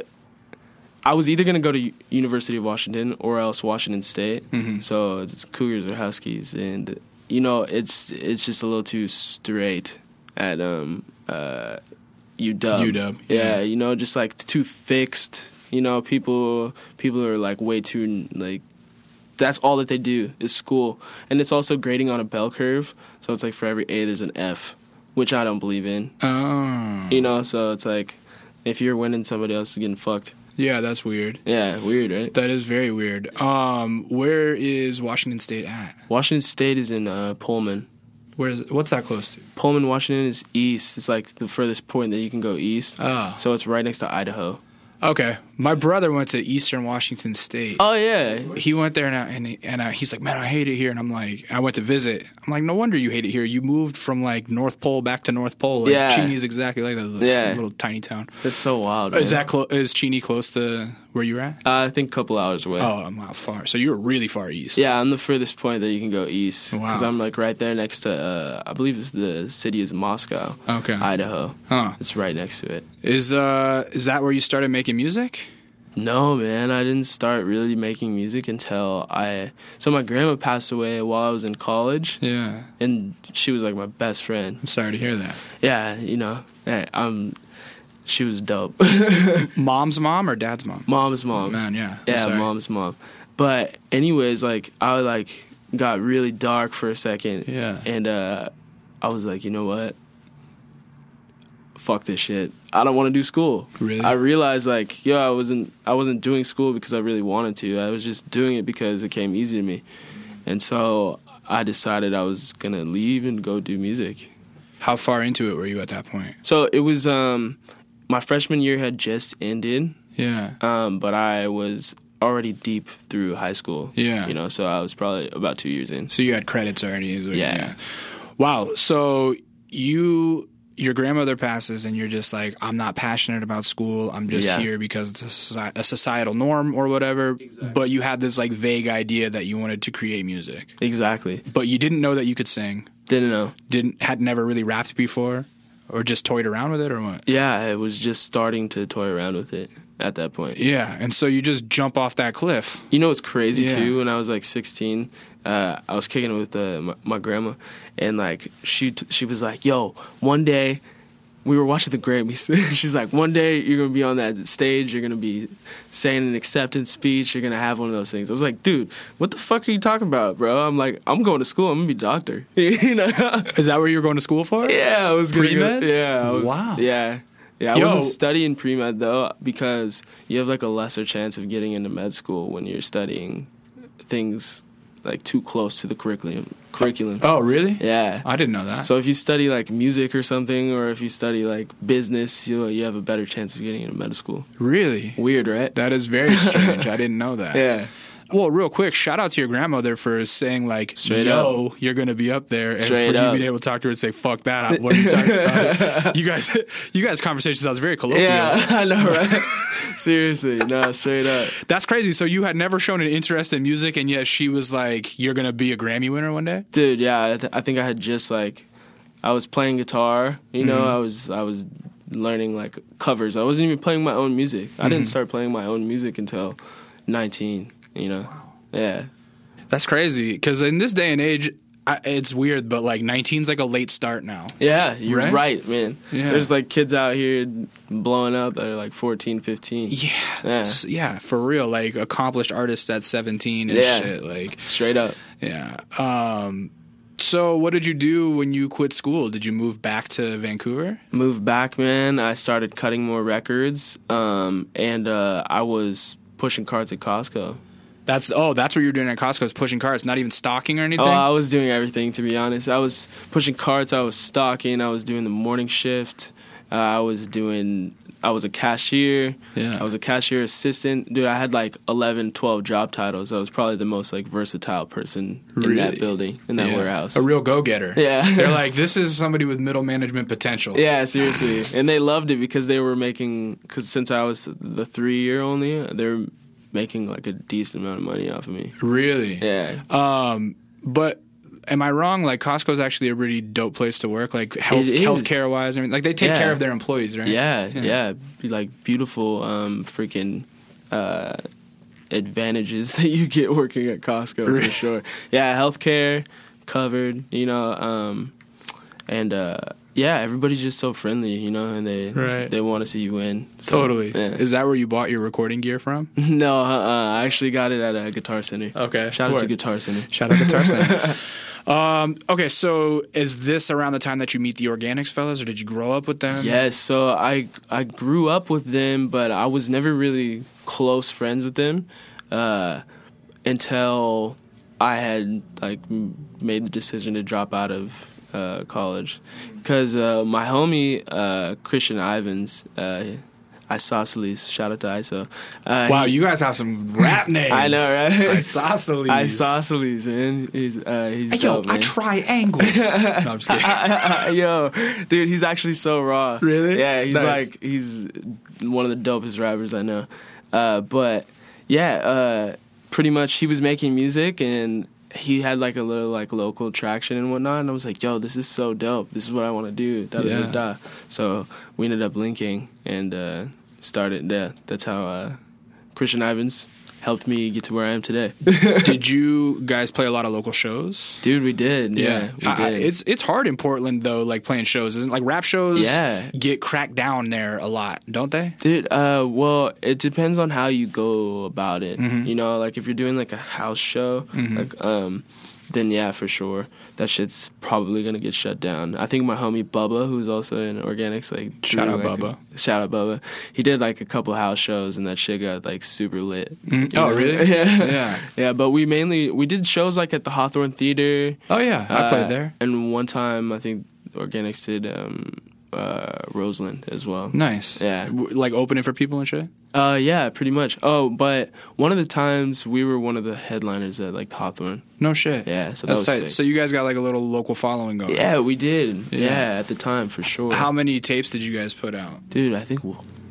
Speaker 2: I was either going to go to U- University of Washington or else Washington State.
Speaker 1: Mhm.
Speaker 2: So it's Cougars or Huskies. And, you know, it's, it's just a little too straight at, um, uh, U W.
Speaker 1: U W,
Speaker 2: Yeah,
Speaker 1: yeah.
Speaker 2: you know, just like too fixed. You know, people, people are like way too, like, that's all that they do is school. And it's also grading on a bell curve. So it's like for every A, there's an F, which I don't believe in.
Speaker 1: Oh.
Speaker 2: You know, so it's like if you're winning, somebody else is getting fucked.
Speaker 1: Yeah, that's weird.
Speaker 2: Yeah, weird, right?
Speaker 1: That is very weird. Um, where is Washington State at?
Speaker 2: Washington State is in uh, Pullman.
Speaker 1: Where is what's that close to?
Speaker 2: Pullman, Washington is east. It's like the furthest point that you can go east.
Speaker 1: Oh.
Speaker 2: So it's right next to Idaho.
Speaker 1: Okay. My brother went to Eastern Washington State.
Speaker 2: Oh, yeah.
Speaker 1: He went there, and, I, and, he, and I, he's like, man, I hate it here. And I'm like, I went to visit. I'm like, no wonder you hate it here. You moved from, like, North Pole back to North Pole. Like,
Speaker 2: Yeah.
Speaker 1: Cheney's exactly like that. This
Speaker 2: Yeah.
Speaker 1: little tiny town.
Speaker 2: That's so wild,
Speaker 1: Is
Speaker 2: man.
Speaker 1: that clo- is Cheney close to where you're at?
Speaker 2: Uh, I think a couple hours away.
Speaker 1: Oh, I'm not far. So you were really far east.
Speaker 2: Yeah, I'm the furthest point that you can go east.
Speaker 1: Wow.
Speaker 2: Because I'm, like, right there next to, uh, I believe the city is Moscow,
Speaker 1: Okay.
Speaker 2: Idaho.
Speaker 1: Huh.
Speaker 2: It's right next to it.
Speaker 1: Is uh is that where you started making music?
Speaker 2: No, man, I didn't start really making music until I... So my grandma passed away while I was in college,
Speaker 1: Yeah.
Speaker 2: and she was, like, my best friend.
Speaker 1: I'm sorry to hear that.
Speaker 2: Yeah, you know, hey, I'm... She was dope.
Speaker 1: Mom's mom or dad's mom?
Speaker 2: Mom's mom.
Speaker 1: Man, yeah. I'm
Speaker 2: Yeah,
Speaker 1: sorry.
Speaker 2: mom's mom. But anyways, like, I, like, got really dark for a second.
Speaker 1: Yeah.
Speaker 2: And uh, I was like, you know what? Fuck this shit. I don't want to do school.
Speaker 1: Really?
Speaker 2: I realized, like, yo, I wasn't I wasn't doing school because I really wanted to. I was just doing it because it came easy to me. And so I decided I was going to leave and go do music.
Speaker 1: How far into it were you at that point?
Speaker 2: So it was, um, my freshman year had just ended,
Speaker 1: Yeah.
Speaker 2: um, but I was already deep through high school.
Speaker 1: Yeah.
Speaker 2: You know, so I was probably about two years in.
Speaker 1: So you had credits already. is what-
Speaker 2: Yeah.
Speaker 1: Wow. So you, your grandmother passes, and you're just like, I'm not passionate about school. I'm just
Speaker 2: Yeah.
Speaker 1: here because it's a, soci- a societal norm or whatever.
Speaker 2: Exactly.
Speaker 1: But you had this like vague idea that you wanted to create music,
Speaker 2: Exactly.
Speaker 1: but you didn't know that you could sing.
Speaker 2: Didn't know.
Speaker 1: Didn't had never really rapped before, or just toyed around with it, or what?
Speaker 2: Yeah, I was just starting to toy around with it at that point.
Speaker 1: Yeah. And so you just jump off that cliff.
Speaker 2: You know what's crazy,
Speaker 1: Yeah.
Speaker 2: too? When I was, like, sixteen, uh, I was kicking it with uh, my, my grandma, and, like, she t- she was like, yo, one day... We were watching the Grammys. She's like, one day you're going to be on that stage. You're going to be saying an acceptance speech. You're going to have one of those things. I was like, dude, what the fuck are you talking about, bro? I'm like, I'm going to school. I'm going to be a doctor. You know?
Speaker 1: Is that what you were going to school for?
Speaker 2: Yeah, I was gonna
Speaker 1: Pre-med?
Speaker 2: Go, yeah, I was,
Speaker 1: Wow.
Speaker 2: Yeah, yeah. I
Speaker 1: Yo.
Speaker 2: wasn't studying pre-med though because you have like a lesser chance of getting into med school when you're studying things like too close to the curriculum. Curriculum.
Speaker 1: Oh, really?
Speaker 2: Yeah.
Speaker 1: I didn't know that.
Speaker 2: So if you study like music or something, or if you study like business, you you have a better chance of getting into med school.
Speaker 1: Really?
Speaker 2: Weird, right?
Speaker 1: That is very strange. I didn't know that.
Speaker 2: Yeah.
Speaker 1: Well, real quick, shout out to your grandmother for saying like,
Speaker 2: Straight
Speaker 1: "Yo, you're gonna be up there," and
Speaker 2: Straight
Speaker 1: for
Speaker 2: up.
Speaker 1: you being able to talk to her and say, "Fuck that." What are you talking about? You guys, you guys' conversation sounds very colloquial.
Speaker 2: Yeah, I know, right? Seriously, no, straight up.
Speaker 1: That's crazy. So you had never shown an interest in music, and yet she was like, "You're gonna be a Grammy winner one day."
Speaker 2: Dude, yeah, I, th- I think I had just like, I was playing guitar, you know,
Speaker 1: Mm-hmm.
Speaker 2: I was I was learning like covers. I wasn't even playing my own music. I
Speaker 1: Mm-hmm.
Speaker 2: didn't start playing my own music until nineteen, you know. Yeah.
Speaker 1: That's crazy. Because in this day and age, I, it's weird, but like nineteen's like a late start now.
Speaker 2: Yeah, you're
Speaker 1: Right?
Speaker 2: right, man.
Speaker 1: Yeah.
Speaker 2: There's like kids out here blowing up that are like fourteen, fifteen.
Speaker 1: Yeah,
Speaker 2: Yeah.
Speaker 1: S- yeah, for real. Like accomplished artists at seventeen and
Speaker 2: Yeah.
Speaker 1: shit. Like,
Speaker 2: Straight up.
Speaker 1: yeah. Um, so what did you do when you quit school? Did you move back to Vancouver?
Speaker 2: Moved back, man. I started cutting more records, um, and uh, I was pushing carts at Costco.
Speaker 1: That's oh, that's what you were doing at Costco, is pushing carts, not even stocking or anything.
Speaker 2: Oh, I was doing everything, to be honest. I was pushing carts, I was stocking, I was doing the morning shift, uh, I was doing, I was a cashier,
Speaker 1: Yeah.
Speaker 2: I was a cashier assistant. Dude, I had like eleven, twelve job titles. I was probably the most like versatile person in
Speaker 1: Really?
Speaker 2: that building, in that
Speaker 1: Yeah.
Speaker 2: warehouse.
Speaker 1: A real go-getter.
Speaker 2: Yeah.
Speaker 1: They're like, this is somebody with middle management potential.
Speaker 2: Yeah, seriously. And they loved it because they were making, because since I was the three year only, they were making like a decent amount of money off of me.
Speaker 1: Really?
Speaker 2: Yeah.
Speaker 1: Um, but am I wrong? Like Costco's actually a really dope place to work, like health
Speaker 2: It is.
Speaker 1: healthcare wise. I mean, like they take
Speaker 2: Yeah.
Speaker 1: care of their employees, right?
Speaker 2: Yeah, yeah, Be like beautiful, um, freaking uh, advantages that you get working at Costco for
Speaker 1: Really?
Speaker 2: sure. Yeah, healthcare covered, you know, um, and uh, yeah, everybody's just so friendly, you know, and they
Speaker 1: Right.
Speaker 2: they want to see you win. So,
Speaker 1: Totally.
Speaker 2: yeah.
Speaker 1: Is that where you bought your recording gear from?
Speaker 2: No, uh, I actually got it at a Guitar Center.
Speaker 1: Okay.
Speaker 2: Shout out to
Speaker 1: Word.
Speaker 2: Guitar Center.
Speaker 1: Shout out Guitar Center. um, okay, so is this around the time that you meet the Organics fellas, or did you grow up with them?
Speaker 2: Yes, so I I grew up with them, but I was never really close friends with them uh, until I had like m- made the decision to drop out of uh, college, because uh, my homie uh, Christian Ivins, uh, Isosceles, shout out to Iso. Uh,
Speaker 1: Wow,
Speaker 2: he-
Speaker 1: you guys have some rap names.
Speaker 2: I know, right?
Speaker 1: Isosceles.
Speaker 2: Isosceles, man. He's uh, he's
Speaker 1: Hey, yo,
Speaker 2: dope, man.
Speaker 1: I try angles. No, I'm just kidding.
Speaker 2: Yo, dude, he's actually so raw.
Speaker 1: Really?
Speaker 2: Yeah, he's
Speaker 1: Nice.
Speaker 2: like he's one of the dopest rappers I know. Uh, but yeah, uh, pretty much he was making music and he had like a little like local traction and whatnot. And I was like, yo, this is so dope. This is what I want to do. Da, da,
Speaker 1: Yeah.
Speaker 2: da, da. So we ended up linking and uh, started. Yeah, that's how uh, Christian Ivins helped me get to where I am today.
Speaker 1: Did you guys play a lot of local shows?
Speaker 2: Dude, we did. Yeah, we
Speaker 1: I- I-
Speaker 2: did.
Speaker 1: it's it's hard in Portland though, like playing shows. Isn't like rap shows?
Speaker 2: Yeah.
Speaker 1: get cracked down there a lot, don't they?
Speaker 2: Dude, uh, well, it depends on how you go about it.
Speaker 1: Mm-hmm.
Speaker 2: You know, like if you're doing like a house show, like um, then yeah, for sure, that shit's probably gonna get shut down. I think my homie Bubba, who's also in Organics, like
Speaker 1: Shout
Speaker 2: threw,
Speaker 1: out
Speaker 2: like,
Speaker 1: Bubba.
Speaker 2: a- shout out Bubba. He did like a couple house shows, and that shit got like super lit.
Speaker 1: Mhm.
Speaker 2: You
Speaker 1: Oh,
Speaker 2: know?
Speaker 1: really?
Speaker 2: yeah,
Speaker 1: Yeah.
Speaker 2: yeah. But we mainly we did shows like at the Hawthorne Theater.
Speaker 1: Oh yeah, I
Speaker 2: Uh,
Speaker 1: played there.
Speaker 2: And one time, I think Organics did um, uh, Roseland as well.
Speaker 1: Nice.
Speaker 2: Yeah.
Speaker 1: W- like opening for people and shit.
Speaker 2: Uh, yeah, pretty much. Oh, but one of the times we were one of the headliners at like Hawthorne.
Speaker 1: No shit.
Speaker 2: Yeah, so that
Speaker 1: That's
Speaker 2: was
Speaker 1: tight.
Speaker 2: sick.
Speaker 1: So you guys got like a little local following going.
Speaker 2: Yeah, we did.
Speaker 1: Yeah.
Speaker 2: Yeah, at the time for sure.
Speaker 1: How many tapes did you guys put out?
Speaker 2: Dude, I think w-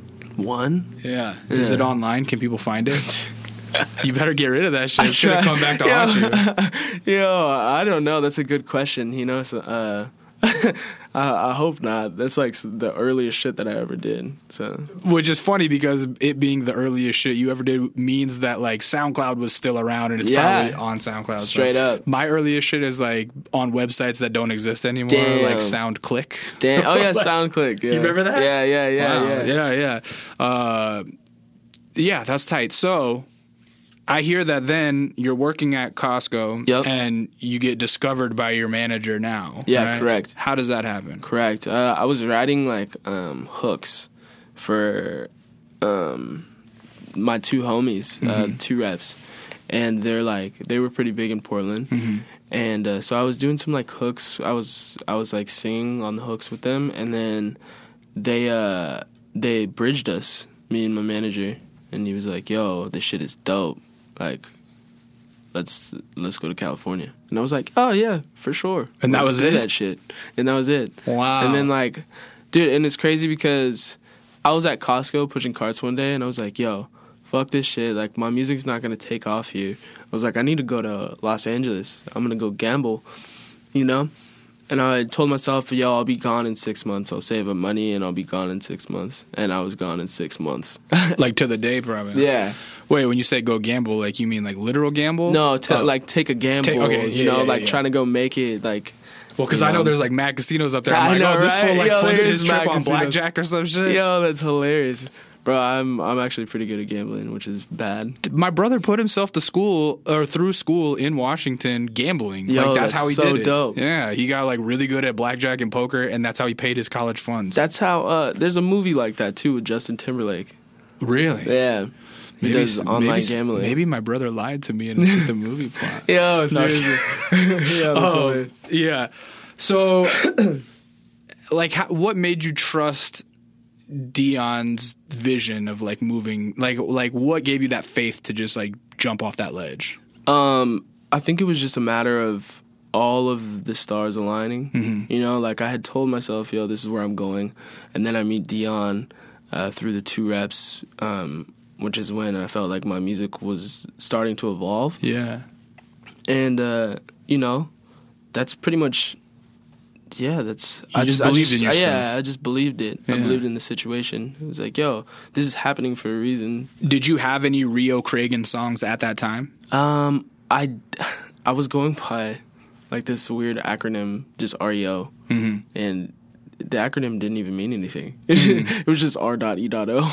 Speaker 2: one.
Speaker 1: Yeah. Is
Speaker 2: Yeah.
Speaker 1: it online? Can people find it? You better get rid of that shit.
Speaker 2: I
Speaker 1: It's gonna
Speaker 2: try-
Speaker 1: come back to
Speaker 2: Yo.
Speaker 1: haunt you.
Speaker 2: Yo, I don't know. That's a good question. You know, so, uh, I, I hope not. That's like the earliest shit that I ever did. So
Speaker 1: Which is funny because it being the earliest shit you ever did means that like SoundCloud was still around and it's
Speaker 2: Yeah.
Speaker 1: probably on SoundCloud. So
Speaker 2: Straight up.
Speaker 1: My earliest shit is like on websites that don't exist anymore,
Speaker 2: Damn.
Speaker 1: like SoundClick.
Speaker 2: damn. Oh yeah,
Speaker 1: Like-
Speaker 2: SoundClick. Yeah.
Speaker 1: You remember that?
Speaker 2: Yeah, yeah, yeah,
Speaker 1: Wow.
Speaker 2: yeah.
Speaker 1: yeah, yeah. Uh, yeah, that's tight. So I hear that then you're working at Costco
Speaker 2: Yep.
Speaker 1: and you get discovered by your manager now.
Speaker 2: Yeah,
Speaker 1: right?
Speaker 2: correct.
Speaker 1: How does that happen?
Speaker 2: Correct. Uh, I was writing like um, hooks for um, my two homies, uh, two reps, and they're like they were pretty big in Portland, and uh, so I was doing some like hooks. I was I was like singing on the hooks with them, and then they uh, they bridged us, me and my manager, and he was like, "Yo, this shit is dope. Like, let's let's go to California." And I was like, "Oh yeah, for sure."
Speaker 1: And that
Speaker 2: Let's
Speaker 1: was
Speaker 2: do
Speaker 1: it?
Speaker 2: That shit, and that was it.
Speaker 1: Wow.
Speaker 2: And then like, dude, and it's crazy because I was at Costco pushing carts one day, and I was like, "Yo, fuck this shit. Like, my music's not gonna take off here." I was like, "I need to go to Los Angeles. I'm gonna go gamble," you know. And I told myself, "Yo, I'll be gone in six months. I'll save up money, and I'll be gone in six months." And I was gone in six months.
Speaker 1: Like to the day, probably.
Speaker 2: Yeah.
Speaker 1: Wait, when you say go gamble, like you mean like literal gamble?
Speaker 2: No, t-
Speaker 1: Oh.
Speaker 2: like take a gamble.
Speaker 1: Take- okay,
Speaker 2: you
Speaker 1: yeah,
Speaker 2: know,
Speaker 1: yeah,
Speaker 2: like
Speaker 1: yeah.
Speaker 2: trying to go make it. Like,
Speaker 1: Well, because
Speaker 2: you
Speaker 1: I know
Speaker 2: know.
Speaker 1: there's like mad casinos up there.
Speaker 2: I
Speaker 1: I'm like,
Speaker 2: know,
Speaker 1: oh, this
Speaker 2: right?
Speaker 1: fool like
Speaker 2: Yo,
Speaker 1: funded
Speaker 2: there
Speaker 1: his
Speaker 2: is
Speaker 1: trip
Speaker 2: mad
Speaker 1: on
Speaker 2: casinos.
Speaker 1: blackjack or some shit.
Speaker 2: yo, that's hilarious, bro. I'm I'm actually pretty good at gambling, which is bad.
Speaker 1: My brother put himself to school or through school in Washington gambling.
Speaker 2: Yo,
Speaker 1: like that's,
Speaker 2: that's
Speaker 1: how he
Speaker 2: so
Speaker 1: did it.
Speaker 2: dope.
Speaker 1: Yeah, he got like really good at blackjack and poker, and that's how he paid his college funds.
Speaker 2: That's how. Uh, there's a movie like that too with Justin Timberlake.
Speaker 1: really.
Speaker 2: Yeah, he does online
Speaker 1: maybe,
Speaker 2: gambling.
Speaker 1: Maybe my brother lied to me, and it's just a movie plot.
Speaker 2: Yo, seriously. yeah, that's
Speaker 1: Oh,
Speaker 2: hilarious.
Speaker 1: yeah. So, like, how, what made you trust Dion's vision of like moving? Like, like what gave you that faith to just like jump off that ledge?
Speaker 2: Um, I think it was just a matter of all of the stars aligning.
Speaker 1: Mm-hmm.
Speaker 2: You know, like I had told myself, yo, this is where I'm going. And then I meet Dion uh, through the two reps, um, which is when I felt like my music was starting to evolve.
Speaker 1: Yeah.
Speaker 2: And, uh, you know, that's pretty much, yeah, that's,
Speaker 1: You just believed in
Speaker 2: I-
Speaker 1: yourself.
Speaker 2: Yeah, I just believed it. I
Speaker 1: Yeah.
Speaker 2: believed in the situation. It was like, yo, this is happening for a reason.
Speaker 1: Did you have any Rio Cragen songs at that time?
Speaker 2: Um, I, I was going by like this weird acronym, just R E O,
Speaker 1: Mm-hmm.
Speaker 2: and the acronym didn't even mean anything. It was just R E O.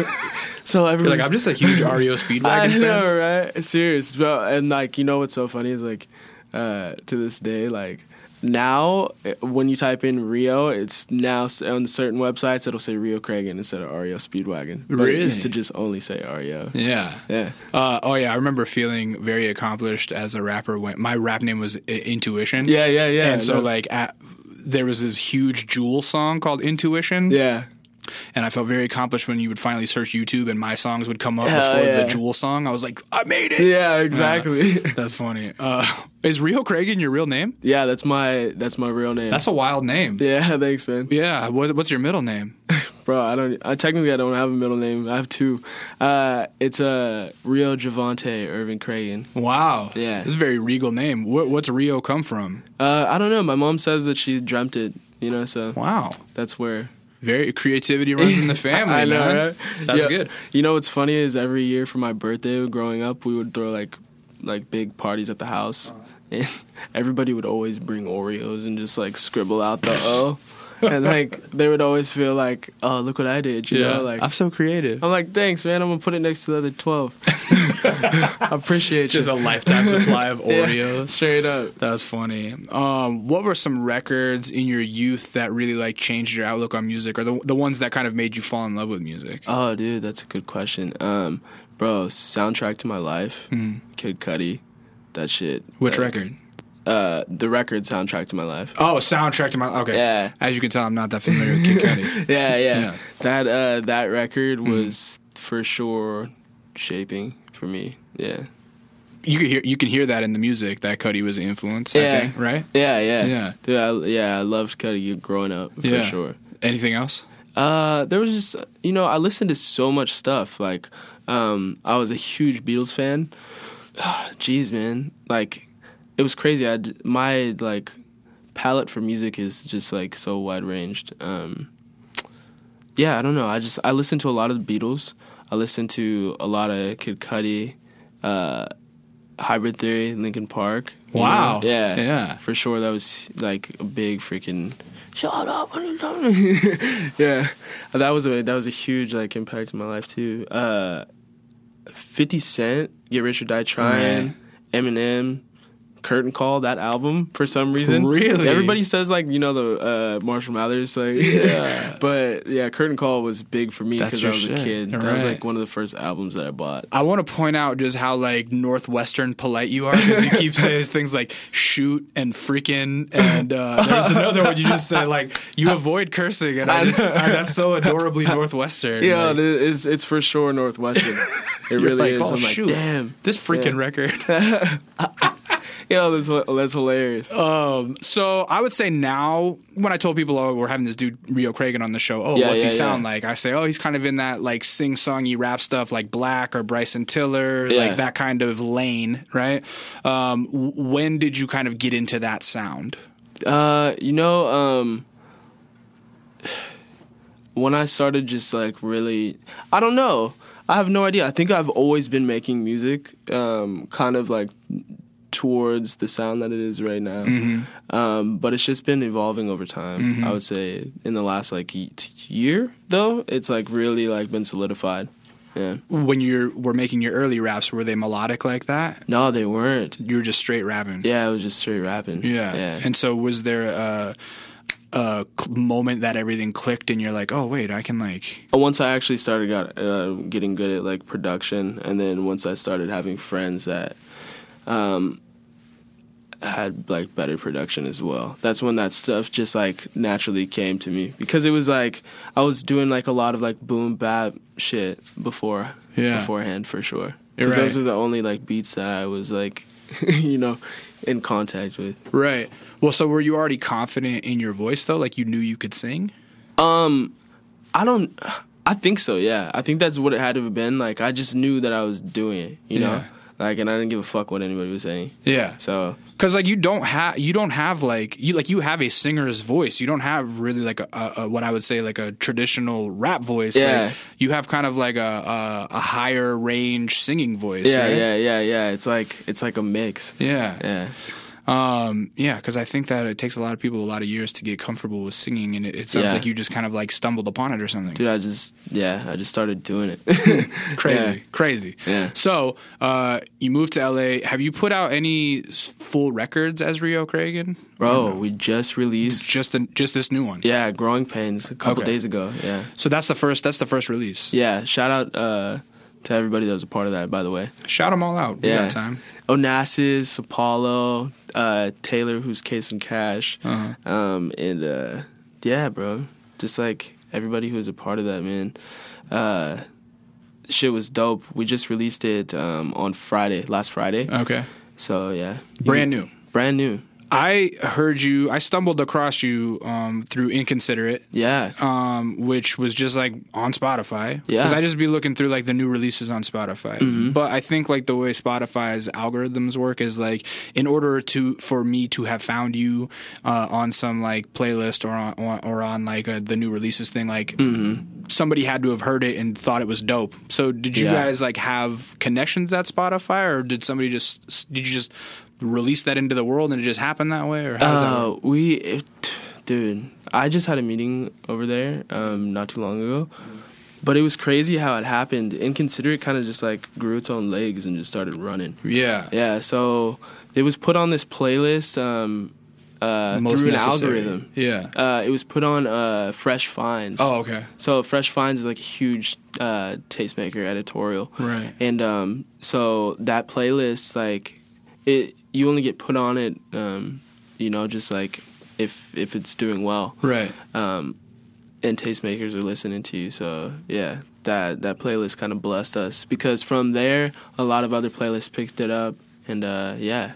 Speaker 2: So everyone's
Speaker 1: You're like, I'm just a huge R E O Speedwagon
Speaker 2: I
Speaker 1: fan.
Speaker 2: know, right? Serious. Bro, and like, you know what's so funny is like, uh, to this day, like now when you type in Rio, it's now on certain websites it'll say Rio Cragen instead of R E O Speedwagon. But
Speaker 1: Really?
Speaker 2: It used to just only say R E O.
Speaker 1: Yeah.
Speaker 2: Yeah.
Speaker 1: Uh, oh yeah, I remember feeling very accomplished as a rapper when my rap name was I- Intuition.
Speaker 2: Yeah, yeah, yeah.
Speaker 1: And so
Speaker 2: No.
Speaker 1: like at, there was this huge Jewel song called Intuition.
Speaker 2: Yeah.
Speaker 1: And I felt very accomplished when you would finally search YouTube and my songs would come up
Speaker 2: Hell
Speaker 1: before
Speaker 2: yeah.
Speaker 1: the Jewel song. I was like, I made it.
Speaker 2: Yeah, exactly.
Speaker 1: Uh, that's funny. Uh, is Rio Cragen your real name?
Speaker 2: Yeah, that's my that's my real name.
Speaker 1: That's a wild name.
Speaker 2: yeah, thanks, man.
Speaker 1: Yeah. What, what's your middle name?
Speaker 2: Bro, I don't. I technically I don't have a middle name. I have two. Uh, it's a uh, Rio Javante Irvin Cragen.
Speaker 1: Wow.
Speaker 2: Yeah.
Speaker 1: This is a very regal name. What, what's Rio come from?
Speaker 2: Uh, I don't know. My mom says that she dreamt it. You know, so
Speaker 1: Wow.
Speaker 2: that's where.
Speaker 1: Very creativity runs in the family,
Speaker 2: I know,
Speaker 1: man.
Speaker 2: right?
Speaker 1: That's
Speaker 2: Yeah.
Speaker 1: good.
Speaker 2: You know what's funny is every year for my birthday growing up, we would throw like like big parties at the house, and everybody would always bring Oreos and just like scribble out the O, and like they would always feel like, oh, look what I did, you know? Like
Speaker 1: I'm so creative.
Speaker 2: I'm like, thanks, man. I'm gonna put it next to the other twelve. I appreciate
Speaker 1: Just
Speaker 2: you.
Speaker 1: a lifetime supply of
Speaker 2: Yeah,
Speaker 1: Oreos.
Speaker 2: straight up.
Speaker 1: That was funny. Um, what were some records in your youth that really like changed your outlook on music, or the the ones that kind of made you fall in love with music?
Speaker 2: Oh, dude, that's a good question. Um, bro, soundtrack to my life,
Speaker 1: Mhm.
Speaker 2: Kid Cudi, that shit.
Speaker 1: Which
Speaker 2: Like,
Speaker 1: record?
Speaker 2: Uh, the record soundtrack to my life.
Speaker 1: Oh, soundtrack to my. Okay.
Speaker 2: Yeah.
Speaker 1: As you can tell, I'm not that familiar with Kid Cudi.
Speaker 2: Yeah, yeah,
Speaker 1: Yeah.
Speaker 2: That uh, that record was for sure shaping for me. Yeah,
Speaker 1: You can hear you can hear that in the music that Cudi was an influence. I
Speaker 2: Yeah.
Speaker 1: think, right?
Speaker 2: yeah, yeah,
Speaker 1: Yeah.
Speaker 2: Dude, I, yeah, I loved Cudi growing up for
Speaker 1: Yeah.
Speaker 2: sure.
Speaker 1: Anything else?
Speaker 2: Uh, there was just, you know, I listened to so much stuff. Like, um, I was a huge Beatles fan. Jeez, man, like it was crazy. I my like palette for music is just like so wide ranged. Um, yeah, I don't know. I just I listened to a lot of the Beatles. I listened to a lot of Kid Cudi, uh, Hybrid Theory, Linkin Park. you
Speaker 1: Wow.
Speaker 2: know? Yeah,
Speaker 1: Yeah.
Speaker 2: for sure. That was like a big freaking. Shut up! What are you doing? Yeah, that was a that was a huge like impact in my life too. Uh, Fifty Cent, Get Rich or Die Trying, Eminem, Curtain Call, that album for some reason.
Speaker 1: Really?
Speaker 2: Everybody says like, you know, the uh, Marshall Mathers, like,
Speaker 1: Yeah.
Speaker 2: but yeah, Curtain Call was big for me
Speaker 1: That's
Speaker 2: because I
Speaker 1: your
Speaker 2: was
Speaker 1: shit.
Speaker 2: a kid. That
Speaker 1: Right.
Speaker 2: was like one of the first albums that I bought.
Speaker 1: I want to point out just how like Northwestern polite you are, because you keep saying things like shoot and freaking, and uh, there's another one you just said like you avoid cursing, and I just I, that's so adorably Northwestern.
Speaker 2: Yeah,
Speaker 1: like,
Speaker 2: it's it's for sure Northwestern. It
Speaker 1: you're
Speaker 2: really
Speaker 1: like,
Speaker 2: is.
Speaker 1: oh,
Speaker 2: I'm like,
Speaker 1: shoot,
Speaker 2: damn,
Speaker 1: this freaking
Speaker 2: Yeah.
Speaker 1: record.
Speaker 2: yeah, that's that's hilarious.
Speaker 1: Um, so I would say now, when I told people, oh, we're having this dude Rio Cragen on the show, oh,
Speaker 2: Yeah,
Speaker 1: what's
Speaker 2: yeah,
Speaker 1: he sound
Speaker 2: yeah.
Speaker 1: like? I say, oh, he's kind of in that like sing-songy rap stuff, like Black or Bryson Tiller,
Speaker 2: Yeah.
Speaker 1: like that kind of lane, right? Um, w- when did you kind of get into that sound?
Speaker 2: Uh, you know, um, when I started just like really, I don't know. I have no idea. I think I've always been making music, um, kind of like towards the sound that it is right now.
Speaker 1: Mm-hmm.
Speaker 2: Um, but it's just been evolving over time.
Speaker 1: Mhm.
Speaker 2: I would say in the last like y- t- year though, it's like really like been solidified. Yeah.
Speaker 1: When you were making your early raps, were they melodic like that?
Speaker 2: No, they weren't.
Speaker 1: You were just straight rapping.
Speaker 2: Yeah, it was just straight rapping.
Speaker 1: Yeah.
Speaker 2: Yeah.
Speaker 1: And so was there a, a cl- moment that everything clicked and you're like, oh, wait, I can like...
Speaker 2: Once I actually started got, uh, getting good at like production, and then once I started having friends that um, had like better production as well, that's when that stuff just like naturally came to me, because it was like I was doing like a lot of like boom bap shit before
Speaker 1: Yeah.
Speaker 2: beforehand for sure,
Speaker 1: You're
Speaker 2: because
Speaker 1: right.
Speaker 2: those are the only like beats that I was like you know in contact with.
Speaker 1: Right. Well, so were you already confident in your voice though? Like you knew you could sing?
Speaker 2: Um, I don't. I think so. Yeah, I think that's what it had to have been. Like, I just knew that I was doing it. You know,
Speaker 1: Yeah.
Speaker 2: like, and I didn't give a fuck what anybody was saying.
Speaker 1: Yeah.
Speaker 2: So
Speaker 1: Because like you don't have you don't have like you like you have a singer's voice. You don't have really like a, a, a what I would say like a traditional rap voice.
Speaker 2: Yeah.
Speaker 1: Like, you have kind of like a a, a higher range singing voice.
Speaker 2: yeah,
Speaker 1: right?
Speaker 2: yeah, yeah, yeah. It's like it's like a mix.
Speaker 1: yeah.
Speaker 2: Yeah.
Speaker 1: Um, yeah, because I think that it takes a lot of people a lot of years to get comfortable with singing, and it, it sounds
Speaker 2: Yeah.
Speaker 1: like you just kind of like stumbled upon it or something.
Speaker 2: Dude, I just yeah, I just started doing it.
Speaker 1: Crazy,
Speaker 2: Yeah.
Speaker 1: crazy.
Speaker 2: Yeah.
Speaker 1: So, uh, you moved to L A. Have you put out any s- full records as Rio Cragen?
Speaker 2: Bro, we just released
Speaker 1: Just the, just this new one.
Speaker 2: yeah, Growing Pains a couple
Speaker 1: Okay.
Speaker 2: days ago. Yeah.
Speaker 1: So that's the first. That's the first release.
Speaker 2: Yeah, shout out uh, to everybody that was a part of that, by the way.
Speaker 1: Shout them all out. We
Speaker 2: Yeah.
Speaker 1: got time.
Speaker 2: Onassis, Apollo, uh, Taylor, who's Case and Cash,
Speaker 1: Uh-huh.
Speaker 2: um, and uh, yeah, bro, just like everybody who was a part of that, man. Uh, shit was dope. We just released it um, on Friday, last Friday.
Speaker 1: Okay.
Speaker 2: So yeah,
Speaker 1: Brand new.
Speaker 2: brand new.
Speaker 1: I heard you. I stumbled across you um, through Inconsiderate.
Speaker 2: Yeah,
Speaker 1: Um, which was just like on Spotify.
Speaker 2: Yeah.
Speaker 1: Because I just be looking through like the new releases on Spotify.
Speaker 2: Mm-hmm.
Speaker 1: But I think like the way Spotify's algorithms work is like in order to for me to have found you uh, on some like playlist or on or, or on like a, the new releases thing, like somebody had to have heard it and thought it was dope. So did you
Speaker 2: Yeah.
Speaker 1: guys like have connections at Spotify, or did somebody just did you just release that into the world and it just happened that way, or how does that
Speaker 2: uh,
Speaker 1: work?
Speaker 2: we, it, dude, I just had a meeting over there um, not too long ago. But it was crazy how it happened. Inconsiderate kind of just like grew its own legs and just started running.
Speaker 1: Yeah.
Speaker 2: Yeah, so it was put on this playlist um, uh,
Speaker 1: Most
Speaker 2: through an
Speaker 1: necessary.
Speaker 2: algorithm.
Speaker 1: Yeah.
Speaker 2: Uh, it was put on uh, Fresh Finds.
Speaker 1: Oh, okay.
Speaker 2: So Fresh Finds is like a huge uh, tastemaker editorial.
Speaker 1: Right.
Speaker 2: And um, so that playlist, like, it you only get put on it, um, you know, just like if if it's doing well.
Speaker 1: Right.
Speaker 2: Um, and tastemakers are listening to you. So yeah, that that playlist kind of blessed us because from there a lot of other playlists picked it up, and uh, yeah.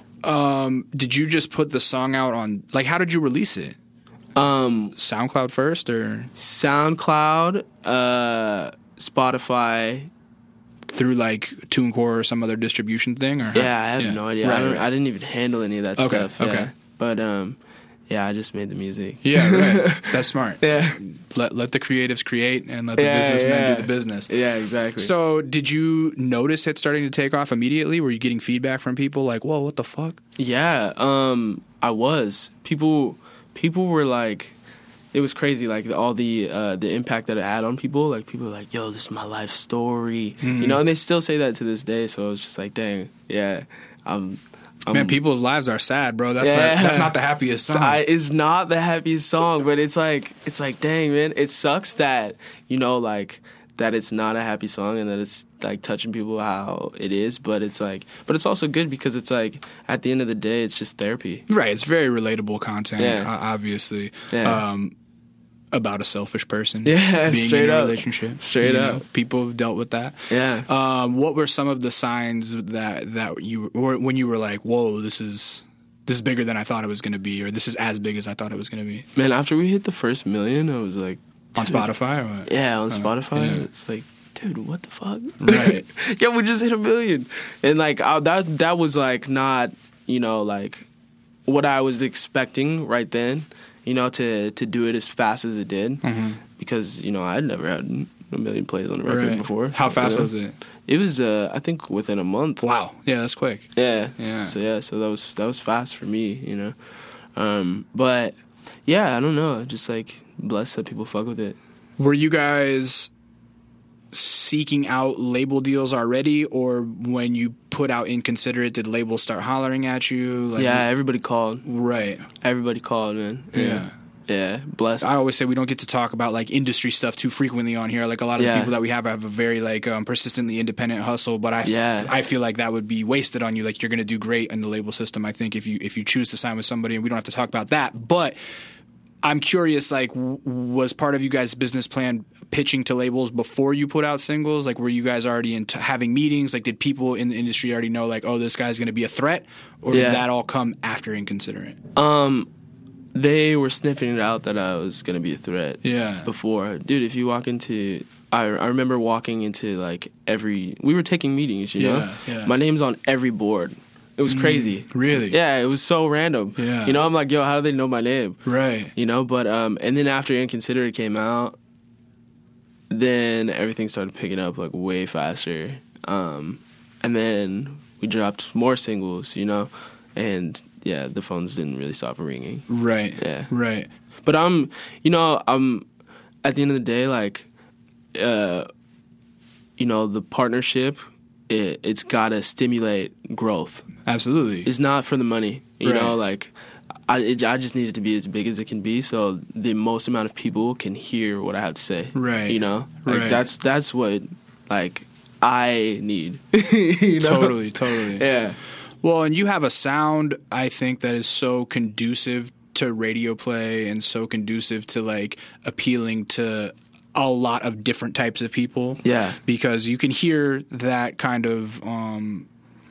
Speaker 1: Um, did you just put the song out on like how did you release it?
Speaker 2: Um,
Speaker 1: SoundCloud first or
Speaker 2: SoundCloud, uh, Spotify.
Speaker 1: through like TuneCore or some other distribution thing? Or
Speaker 2: Yeah, I have no idea.
Speaker 1: Right,
Speaker 2: I don't.
Speaker 1: right.
Speaker 2: I didn't even handle any of that
Speaker 1: Okay,
Speaker 2: stuff. Yeah.
Speaker 1: okay.
Speaker 2: But um, yeah, I just made the music.
Speaker 1: Yeah, right. That's smart.
Speaker 2: Yeah.
Speaker 1: Let let the creatives create and let the
Speaker 2: Yeah,
Speaker 1: businessmen
Speaker 2: yeah.
Speaker 1: do the business.
Speaker 2: Yeah, exactly.
Speaker 1: So, did you notice it starting to take off immediately? Were you getting feedback from people like, "Whoa, what the fuck?"
Speaker 2: Yeah, um, I was. People, people were like, it was crazy. Like all the uh, the impact that it had on people. Like people were like, "Yo, this is my life story,"
Speaker 1: Mm-hmm.
Speaker 2: you know, and they still say that to this day. So it's just like, dang, yeah, I'm. I'm
Speaker 1: Man, people's lives are sad, bro. That's
Speaker 2: Yeah.
Speaker 1: not, that's not the happiest song.
Speaker 2: I, it's not the happiest song, but it's like it's like, dang, man, it sucks that you know, like that it's not a happy song and that it's like touching people how it is. But it's like, but it's also good because it's like at the end of the day, it's just therapy.
Speaker 1: Right, it's very relatable content,
Speaker 2: Yeah.
Speaker 1: uh, obviously.
Speaker 2: Yeah.
Speaker 1: Um, about a selfish person.
Speaker 2: Yeah,
Speaker 1: being
Speaker 2: straight
Speaker 1: in a
Speaker 2: up.
Speaker 1: relationship.
Speaker 2: Straight
Speaker 1: you
Speaker 2: up.
Speaker 1: know, people have dealt with that.
Speaker 2: Yeah.
Speaker 1: Um, what were some of the signs that that you or when you were like, "Whoa, this is this is bigger than I thought it was going to be," or "This is as big as I thought it was going to be"?
Speaker 2: Man, after we hit the first million, I was like,
Speaker 1: On
Speaker 2: dude.
Speaker 1: Spotify, or what?
Speaker 2: Yeah, on
Speaker 1: Uh,
Speaker 2: Spotify.
Speaker 1: yeah.
Speaker 2: It's like, dude, what the fuck?
Speaker 1: Right.
Speaker 2: Yeah, we just hit a million, and like I, that that was like not you know like what I was expecting right then. You know, to to do it as fast as it did,
Speaker 1: Mm-hmm.
Speaker 2: because you know I'd never had a million plays on a record
Speaker 1: Right.
Speaker 2: before.
Speaker 1: How fast
Speaker 2: you know?
Speaker 1: was it?
Speaker 2: It was, uh, I think, within a month.
Speaker 1: Wow. Yeah, that's quick.
Speaker 2: Yeah.
Speaker 1: Yeah.
Speaker 2: So yeah, so that was that was fast for me, you know. Um, but yeah, I don't know, just like blessed that people fuck with it.
Speaker 1: Were you guys seeking out label deals already, or when you put out Inconsiderate, did labels start hollering at you? Like,
Speaker 2: Yeah, everybody called.
Speaker 1: Right.
Speaker 2: Everybody called, man.
Speaker 1: Yeah.
Speaker 2: Yeah, blessed.
Speaker 1: I always say we don't get to talk about like industry stuff too frequently on here. Like a lot of
Speaker 2: Yeah.
Speaker 1: the people that we have have a very like um, persistently independent hustle, but I f-
Speaker 2: Yeah.
Speaker 1: I feel like that would be wasted on you. Like you're going to do great in the label system. I think if you if you choose to sign with somebody, and we don't have to talk about that, but I'm curious, like, w- was part of you guys' business plan pitching to labels before you put out singles? Like, were you guys already into having meetings? Like, did people in the industry already know, like, oh, this guy's going to be a threat? Or
Speaker 2: Yeah.
Speaker 1: did that all come after Inconsiderate?
Speaker 2: Um, they were sniffing it out that I was gonna be a threat.
Speaker 1: Yeah.
Speaker 2: Before, dude, if you walk into, I I remember walking into like every. We were taking meetings, you know.
Speaker 1: Yeah, yeah.
Speaker 2: My name's on every board. It was crazy.
Speaker 1: really?
Speaker 2: Yeah, it was so random.
Speaker 1: Yeah.
Speaker 2: You know, I'm like, yo, how do they know my name?
Speaker 1: Right.
Speaker 2: You know, but um, and then after Inconsiderate came out, then everything started picking up like way faster. Um, and then we dropped more singles, you know, and yeah, the phones didn't really stop ringing.
Speaker 1: Right.
Speaker 2: Yeah.
Speaker 1: Right.
Speaker 2: But I'm, you know, I'm at the end of the day, like, uh, you know, the partnership, it, it's got to stimulate growth.
Speaker 1: Absolutely.
Speaker 2: It's not for the money, you
Speaker 1: Right.
Speaker 2: know, like, I, it, I just need it to be as big as it can be so the most amount of people can hear what I have to say.
Speaker 1: Right.
Speaker 2: You know? Like,
Speaker 1: Right.
Speaker 2: that's, that's what, like, I need. You know?
Speaker 1: Totally, totally.
Speaker 2: Yeah.
Speaker 1: Well, and you have a sound, I think, that is so conducive to radio play and so conducive to, like, appealing to a lot of different types of people.
Speaker 2: Yeah.
Speaker 1: Because you can hear that kind of um,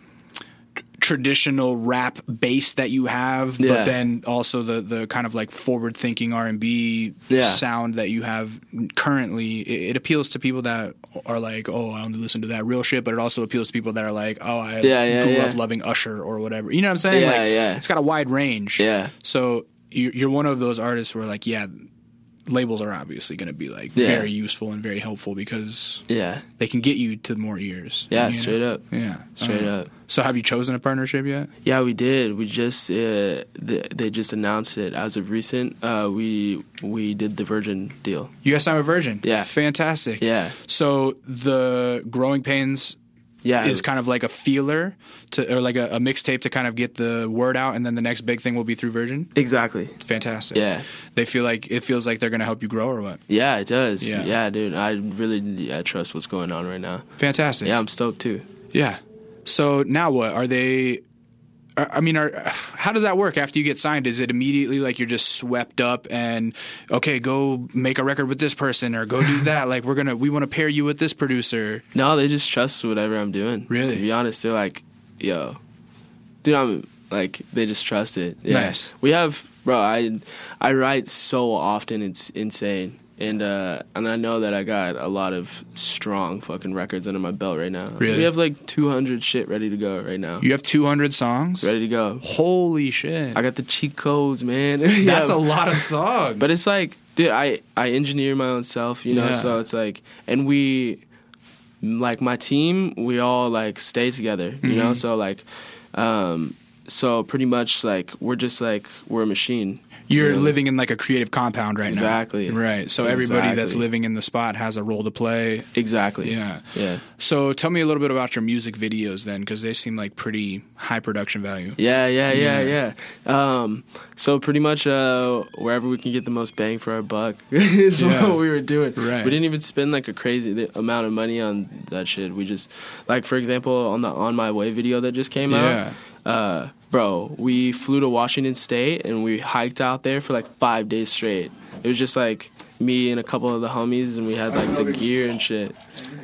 Speaker 1: traditional rap bass that you have,
Speaker 2: Yeah.
Speaker 1: but then also the, the kind of, like, forward-thinking R and B
Speaker 2: Yeah.
Speaker 1: sound that you have currently. It, it appeals to people that are like, oh, I only listen to that real shit, but it also appeals to people that are like, oh, I
Speaker 2: Yeah, yeah,
Speaker 1: grew
Speaker 2: yeah.
Speaker 1: up loving Usher or whatever. You know what I'm saying?
Speaker 2: Yeah,
Speaker 1: like,
Speaker 2: yeah.
Speaker 1: It's got a wide range.
Speaker 2: Yeah.
Speaker 1: So you- you're one of those artists where, like, yeah, labels are obviously going to be, like,
Speaker 2: Yeah.
Speaker 1: very useful and very helpful because
Speaker 2: Yeah.
Speaker 1: they can get you to more ears.
Speaker 2: Yeah,
Speaker 1: you know?
Speaker 2: straight up.
Speaker 1: Yeah.
Speaker 2: Straight
Speaker 1: Uh,
Speaker 2: up.
Speaker 1: So have you chosen a partnership yet?
Speaker 2: Yeah, we did. We just uh, they, they just announced it as of recent. Uh, we we did the Virgin deal.
Speaker 1: You guys signed with Virgin.
Speaker 2: Yeah.
Speaker 1: Fantastic.
Speaker 2: Yeah,
Speaker 1: So the Growing Pains
Speaker 2: yeah.
Speaker 1: is kind of like a feeler to, or like a, a mixtape to kind of get the word out, and then the next big thing will be through Virgin.
Speaker 2: Exactly.
Speaker 1: Fantastic.
Speaker 2: Yeah.
Speaker 1: They feel like it feels like they're going to help you grow, or what?
Speaker 2: Yeah, it does.
Speaker 1: Yeah.
Speaker 2: Yeah, dude. I really yeah, trust what's going on right now.
Speaker 1: Fantastic.
Speaker 2: Yeah, I'm stoked too.
Speaker 1: Yeah. So now what? Are they? Are, I mean, are how does that work after you get signed? Is it immediately like you're just swept up and okay, go make a record with this person or go do that? Like we're gonna we want to pair you with this producer.
Speaker 2: No, they just trust whatever I'm doing.
Speaker 1: Really?
Speaker 2: To be honest, they're like, yo, dude, I'm like, they just trust it. Yeah.
Speaker 1: Nice.
Speaker 2: We have, bro. I I write so often, it's insane. And uh, and I know that I got a lot of strong fucking records under my belt right now.
Speaker 1: Really?
Speaker 2: We have like two hundred shit ready to go right now.
Speaker 1: You have two hundred songs.
Speaker 2: Ready to go.
Speaker 1: Holy shit!
Speaker 2: I got the cheat codes, man.
Speaker 1: That's
Speaker 2: Yeah.
Speaker 1: a lot of songs.
Speaker 2: But it's like, dude, I, I engineer my own self, you know,
Speaker 1: Yeah.
Speaker 2: so it's like, and we, like my team, we all like stay together, you
Speaker 1: Mm-hmm.
Speaker 2: know, so like, um, so pretty much like, we're just like, we're a machine.
Speaker 1: You're
Speaker 2: You know?
Speaker 1: living in like a creative compound right
Speaker 2: Exactly.
Speaker 1: now. Right. So everybody that's
Speaker 2: Exactly.
Speaker 1: living in the spot has a role to play.
Speaker 2: Exactly.
Speaker 1: Yeah.
Speaker 2: Yeah.
Speaker 1: So tell me a little bit about your music videos then, because they seem like pretty high production value.
Speaker 2: Yeah, yeah, yeah,
Speaker 1: Yeah.
Speaker 2: yeah. Um, so pretty much uh, wherever we can get the most bang for our buck is
Speaker 1: Yeah.
Speaker 2: what we were doing.
Speaker 1: Right.
Speaker 2: We didn't even spend like a crazy amount of money on that shit. We just, like for example, on the On My Way video that just came
Speaker 1: Yeah.
Speaker 2: out, uh, bro, we flew to Washington State and we hiked out there for like five days straight. It was just like me and a couple of the homies, and we had like the gear and shit.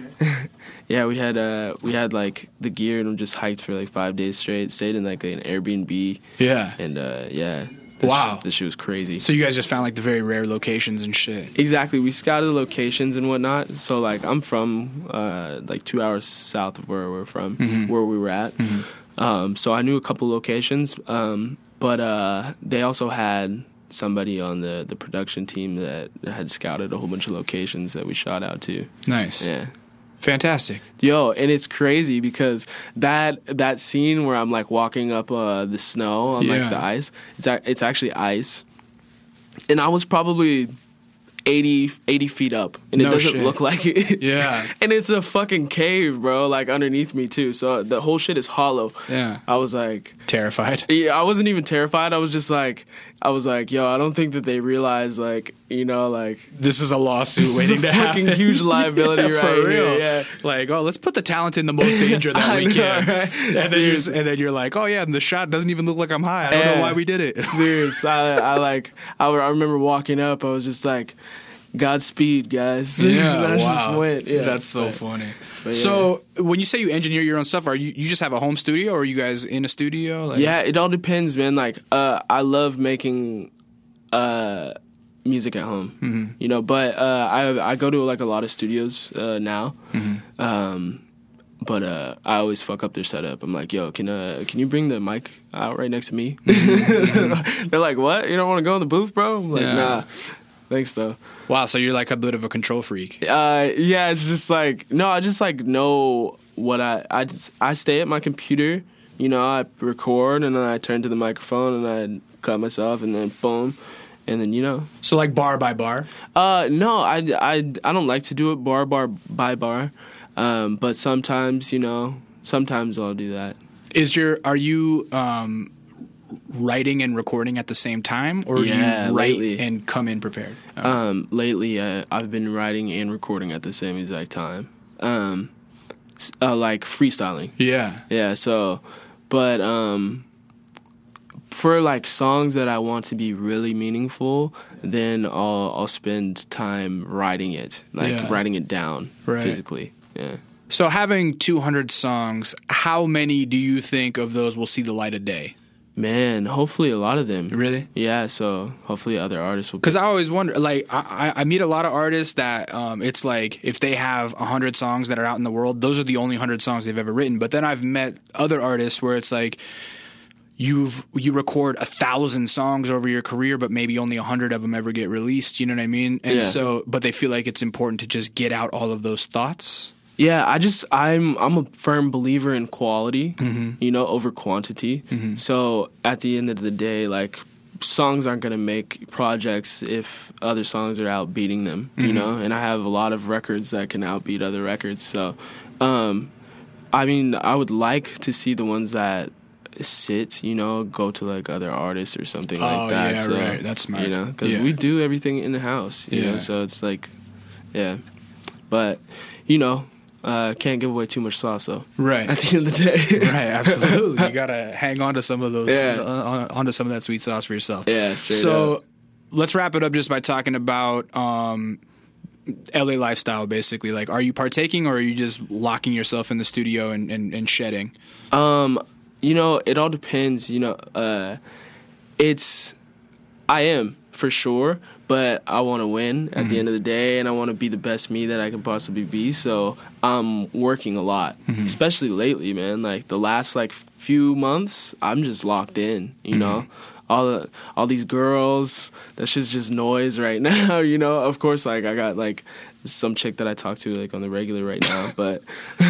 Speaker 2: Yeah, we had uh we had like the gear and we just hiked for like five days straight. Stayed in like an Airbnb,
Speaker 1: Yeah.
Speaker 2: and uh yeah, this
Speaker 1: Wow.
Speaker 2: shit, this shit was crazy.
Speaker 1: So you guys just found like the very rare locations and shit.
Speaker 2: Exactly, we scouted the locations and whatnot. So like I'm from uh like two hours south of where we're from, where we were at. Um, so I knew a couple locations, um, but uh, they also had somebody on the the production team that had scouted a whole bunch of locations that we shot out to.
Speaker 1: Nice.
Speaker 2: Yeah.
Speaker 1: Fantastic.
Speaker 2: Yo, and it's crazy because that that scene where I'm like walking up uh, the snow on
Speaker 1: Yeah.
Speaker 2: like the ice, it's a- it's actually ice, and I was probably eighty, eighty feet up, and it
Speaker 1: No
Speaker 2: doesn't
Speaker 1: shit.
Speaker 2: look like it.
Speaker 1: Yeah.
Speaker 2: And it's a fucking cave, bro, like underneath me too. So the whole shit is hollow.
Speaker 1: Yeah.
Speaker 2: I was like,
Speaker 1: Terrified.
Speaker 2: yeah, I wasn't even terrified. I was just like, I was like, yo, I don't think that they realize, like, you know, like,
Speaker 1: This is a lawsuit
Speaker 2: this is
Speaker 1: waiting
Speaker 2: a
Speaker 1: to
Speaker 2: fucking
Speaker 1: happen.
Speaker 2: huge liability
Speaker 1: Yeah,
Speaker 2: right
Speaker 1: for real.
Speaker 2: here. Yeah.
Speaker 1: Like, oh, let's put the talent in the most danger that
Speaker 2: I
Speaker 1: we
Speaker 2: know,
Speaker 1: can.
Speaker 2: right?
Speaker 1: And, then you're,
Speaker 2: Seriously.
Speaker 1: and then you're like, oh yeah, and the shot doesn't even look like I'm high. I don't
Speaker 2: Yeah.
Speaker 1: know why we did it.
Speaker 2: Serious. I, I like, I, I remember walking up, I was just like, Godspeed, guys.
Speaker 1: Yeah,
Speaker 2: I
Speaker 1: wow.
Speaker 2: just went. Yeah.
Speaker 1: That's so
Speaker 2: But-
Speaker 1: funny.
Speaker 2: but yeah.
Speaker 1: So when you say you engineer your own stuff, are you you just have a home studio, or are you guys in a studio? Like,
Speaker 2: Yeah, it all depends, man. Like, uh, I love making uh, music at home,
Speaker 1: Mm-hmm.
Speaker 2: you know. But uh, I I go to like a lot of studios uh, now,
Speaker 1: Mm-hmm.
Speaker 2: um, but uh, I always fuck up their setup. I'm like, yo, can uh, can you bring the mic out right next to me? They're like, what? You don't want to go in the booth, bro? I'm like,
Speaker 1: Yeah.
Speaker 2: nah. Thanks though.
Speaker 1: Wow, so you're like a bit of a control freak.
Speaker 2: Uh, yeah, it's just like no, I just like know what I I just I stay at my computer You know, I record and then I turn to the microphone and I cut myself and then boom, and then you know.
Speaker 1: So like bar by bar?
Speaker 2: Uh, no, I, I, I don't like to do it bar bar by bar, um, but sometimes you know, sometimes I'll do that.
Speaker 1: Is your are you um, writing and recording at the same time, or
Speaker 2: Yeah,
Speaker 1: do you write
Speaker 2: lately.
Speaker 1: and come in prepared? Oh.
Speaker 2: Um, lately, uh, I've been writing and recording at the same exact time, um, s- uh, like freestyling.
Speaker 1: yeah.
Speaker 2: Yeah, so, but um, for like songs that I want to be really meaningful, then I'll I'll spend time writing it, like
Speaker 1: Yeah.
Speaker 2: writing it down
Speaker 1: Right.
Speaker 2: physically. Yeah.
Speaker 1: So having two hundred songs, how many do you think of those will see the light of day?
Speaker 2: Man, hopefully a lot of them.
Speaker 1: Really?
Speaker 2: Yeah, so hopefully other artists will.
Speaker 1: Because I always wonder, like, I, I meet a lot of artists that um, it's like if they have one hundred songs that are out in the world, those are the only one hundred songs they've ever written. But then I've met other artists where it's like you've you record a thousand songs over your career, but maybe only a hundred of them ever get released. You know what I mean? And
Speaker 2: Yeah.
Speaker 1: so, but they feel like it's important to just get out all of those thoughts.
Speaker 2: Yeah, I just I'm I'm a firm believer in quality,
Speaker 1: Mm-hmm.
Speaker 2: you know, over quantity. So at the end of the day, like songs aren't gonna make projects if other songs are out beating them,
Speaker 1: Mm-hmm.
Speaker 2: you know. And I have a lot of records that can outbeat other records. So, um, I mean, I would like to see the ones that sit, you know, go to like other artists or something
Speaker 1: Oh,
Speaker 2: like that.
Speaker 1: yeah,
Speaker 2: so,
Speaker 1: right. That's smart.
Speaker 2: You know, because
Speaker 1: Yeah.
Speaker 2: we do everything in the house, you
Speaker 1: Yeah.
Speaker 2: know. So it's like, yeah, but you know. Uh, can't give away too much sauce, though.
Speaker 1: Right.
Speaker 2: At the end of the day.
Speaker 1: Right, absolutely. You gotta hang on to some of those,
Speaker 2: Yeah.
Speaker 1: uh, onto some of that sweet sauce for yourself.
Speaker 2: Yeah, straight
Speaker 1: so
Speaker 2: up.
Speaker 1: let's wrap it up just by talking about um, L A lifestyle. Basically, like, are you partaking or are you just locking yourself in the studio and, and, and shedding?
Speaker 2: Um, you know, it all depends. You know, uh, it's I am for sure, but I want to win at the end of the day, and I want to be the best me that I can possibly be. So I'm working a lot, especially lately, man. Like the last like few months, I'm just locked in. You know, all the all these girls. That shit's just noise right now. You know, of course, like I got like some chick that I talk to like on the regular right now, but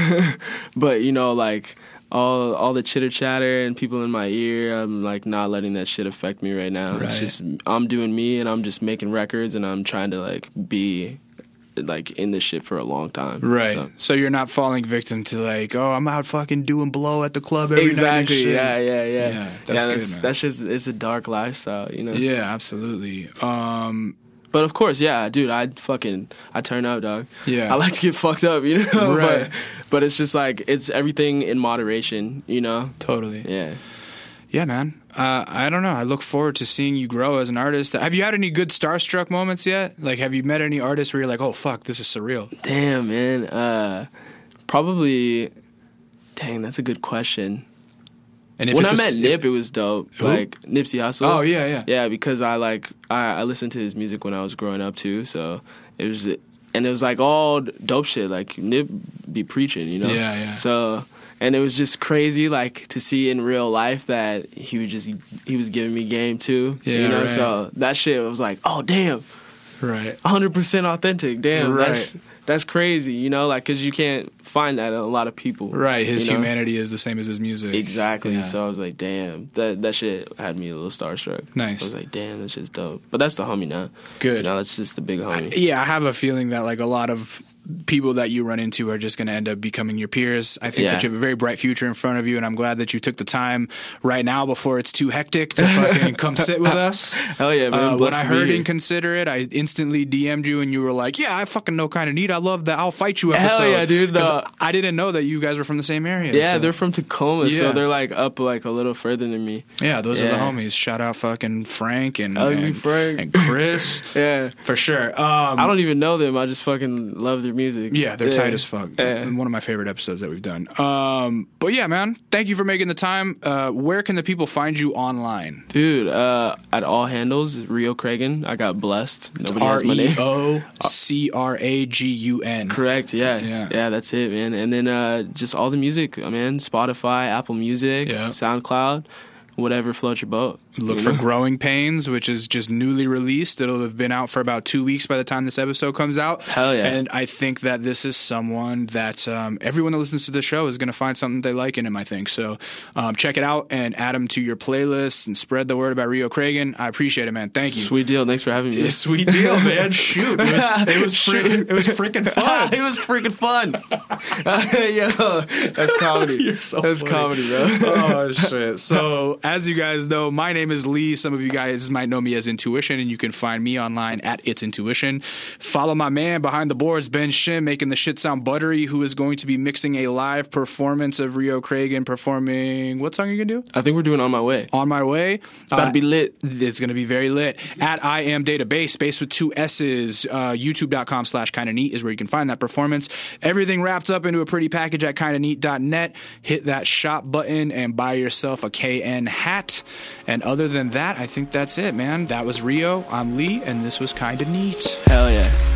Speaker 2: but you know, like. All all the chitter chatter and people in my ear, I'm like not letting that shit affect me right now.
Speaker 1: Right.
Speaker 2: It's just I'm doing me and I'm just making records and I'm trying to like be like in this shit for a long time.
Speaker 1: Right.
Speaker 2: So.
Speaker 1: So, you're not falling victim to like, oh, I'm out fucking doing blow at the club every night. and
Speaker 2: Exactly.
Speaker 1: shit.
Speaker 2: Yeah, yeah, yeah.
Speaker 1: Yeah,
Speaker 2: Yeah,
Speaker 1: that's good,
Speaker 2: that's,
Speaker 1: man.
Speaker 2: that's just it's a dark lifestyle, you know.
Speaker 1: Yeah, absolutely. Um,
Speaker 2: But of course, yeah, dude, I fucking I turn up, dog.
Speaker 1: Yeah.
Speaker 2: I like to get fucked up, you know.
Speaker 1: Right.
Speaker 2: But but it's just like it's everything in moderation, you know.
Speaker 1: totally.
Speaker 2: Yeah.
Speaker 1: Yeah, man. Uh, I don't know. I look forward to seeing you grow as an artist. Have you had any good starstruck moments yet? Like, have you met any artists where you're like, oh, fuck, this is surreal?
Speaker 2: Damn, man. Uh, probably. Dang, that's a good question.
Speaker 1: And if
Speaker 2: When
Speaker 1: it's
Speaker 2: I
Speaker 1: a
Speaker 2: met
Speaker 1: s-
Speaker 2: Nip, it was dope.
Speaker 1: Who?
Speaker 2: Like Nipsey Hussle.
Speaker 1: Oh, yeah, yeah.
Speaker 2: Yeah, because I like I, I listened to his music when I was growing up too. So it was, and it was like all dope shit. Like Nip be preaching, you know.
Speaker 1: Yeah, yeah.
Speaker 2: So and it was just crazy, like to see in real life that he would just he was giving me game too.
Speaker 1: Yeah,
Speaker 2: you know.
Speaker 1: right.
Speaker 2: So that shit was like, oh damn.
Speaker 1: Right.
Speaker 2: one hundred percent authentic. Damn,
Speaker 1: Right.
Speaker 2: that's that's crazy, you know, like cuz you can't find that in a lot of people.
Speaker 1: Right. His
Speaker 2: you know?
Speaker 1: humanity is the same as his music.
Speaker 2: Exactly.
Speaker 1: Yeah.
Speaker 2: So I was like, damn, that that shit had me a little starstruck.
Speaker 1: Nice.
Speaker 2: I was like, damn, that shit's dope. But that's the homie now.
Speaker 1: Good.
Speaker 2: You know, that's just the big homie.
Speaker 1: Yeah, I have a feeling that like a lot of people that you run into are just going to end up becoming your peers. I think
Speaker 2: Yeah.
Speaker 1: that you have a very bright future in front of you, and I'm glad that you took the time right now before it's too hectic to fucking come sit with us.
Speaker 2: Hell yeah, man.
Speaker 1: Uh, when
Speaker 2: Blessed
Speaker 1: I
Speaker 2: to be
Speaker 1: heard
Speaker 2: here.
Speaker 1: Inconsiderate, I instantly D M'd you, and you were like, "Yeah, I fucking know Kind of Neat. I love the I'll Fight You episode."
Speaker 2: Hell yeah, dude.
Speaker 1: 'Cause
Speaker 2: The-
Speaker 1: I didn't know that you guys were from the same area.
Speaker 2: Yeah,
Speaker 1: so-
Speaker 2: they're from Tacoma,
Speaker 1: Yeah.
Speaker 2: so they're like up like a little further than me.
Speaker 1: yeah, those are the
Speaker 2: Yeah.
Speaker 1: homies. Shout out fucking Frank and,
Speaker 2: Ugly
Speaker 1: and,
Speaker 2: Frank.
Speaker 1: and Chris.
Speaker 2: Yeah.
Speaker 1: For sure. Um,
Speaker 2: I don't even know them. I just fucking love their music.
Speaker 1: Yeah, they're tight as fuck.
Speaker 2: Yeah.
Speaker 1: One of my favorite episodes that we've done. Um, but yeah, man, thank you for making the time. Uh, where can the people find you online?
Speaker 2: Dude, uh, at all handles, Rio Cragen. I got blessed. Nobody
Speaker 1: R
Speaker 2: has my
Speaker 1: E
Speaker 2: name.
Speaker 1: O C R A G U N.
Speaker 2: Correct, yeah.
Speaker 1: Yeah.
Speaker 2: yeah. that's it, man. And then uh, just all the music, man. Spotify, Apple Music,
Speaker 1: Yeah.
Speaker 2: SoundCloud, whatever floats your boat.
Speaker 1: Look
Speaker 2: you
Speaker 1: for
Speaker 2: know?
Speaker 1: Growing Pains, which is just newly released. It'll have been out for about two weeks by the time this episode comes out.
Speaker 2: Hell yeah.
Speaker 1: And I think that this is someone that um, everyone that listens to the show is going to find something they like in him, I think. So um, check it out and add him to your playlist and spread the word about Rio Craigan. I appreciate it, man. Thank you.
Speaker 2: Sweet deal. Thanks for having me.
Speaker 1: Yeah, sweet deal, man. Shoot. It was, it was, freaking, it was freaking fun.
Speaker 2: It was freaking fun. Yo, that's comedy.
Speaker 1: You're so
Speaker 2: That's
Speaker 1: funny.
Speaker 2: comedy, bro.
Speaker 1: Oh, shit. So, as you guys know, my name is Lee. Some of you guys might know me as Intuition, and you can find me online at It's Intuition. Follow my man behind the boards, Ben Shim, making the shit sound buttery, who is going to be mixing a live performance of Rio Craigan performing. What song are you going to do?
Speaker 2: I think we're doing On My Way.
Speaker 1: On My Way.
Speaker 2: About
Speaker 1: Uh,
Speaker 2: to be lit.
Speaker 1: It's going to be very lit. At I Am Database, space with two S's, uh, youtube.com slash kinda neat is where you can find that performance. Everything wrapped up into a pretty package at kinda neat dot net. Hit that shop button and buy yourself a K N hat. And other than that, I think that's it, man. That was Rio. I'm Lee, and this was Kinda Neat.
Speaker 2: Hell yeah.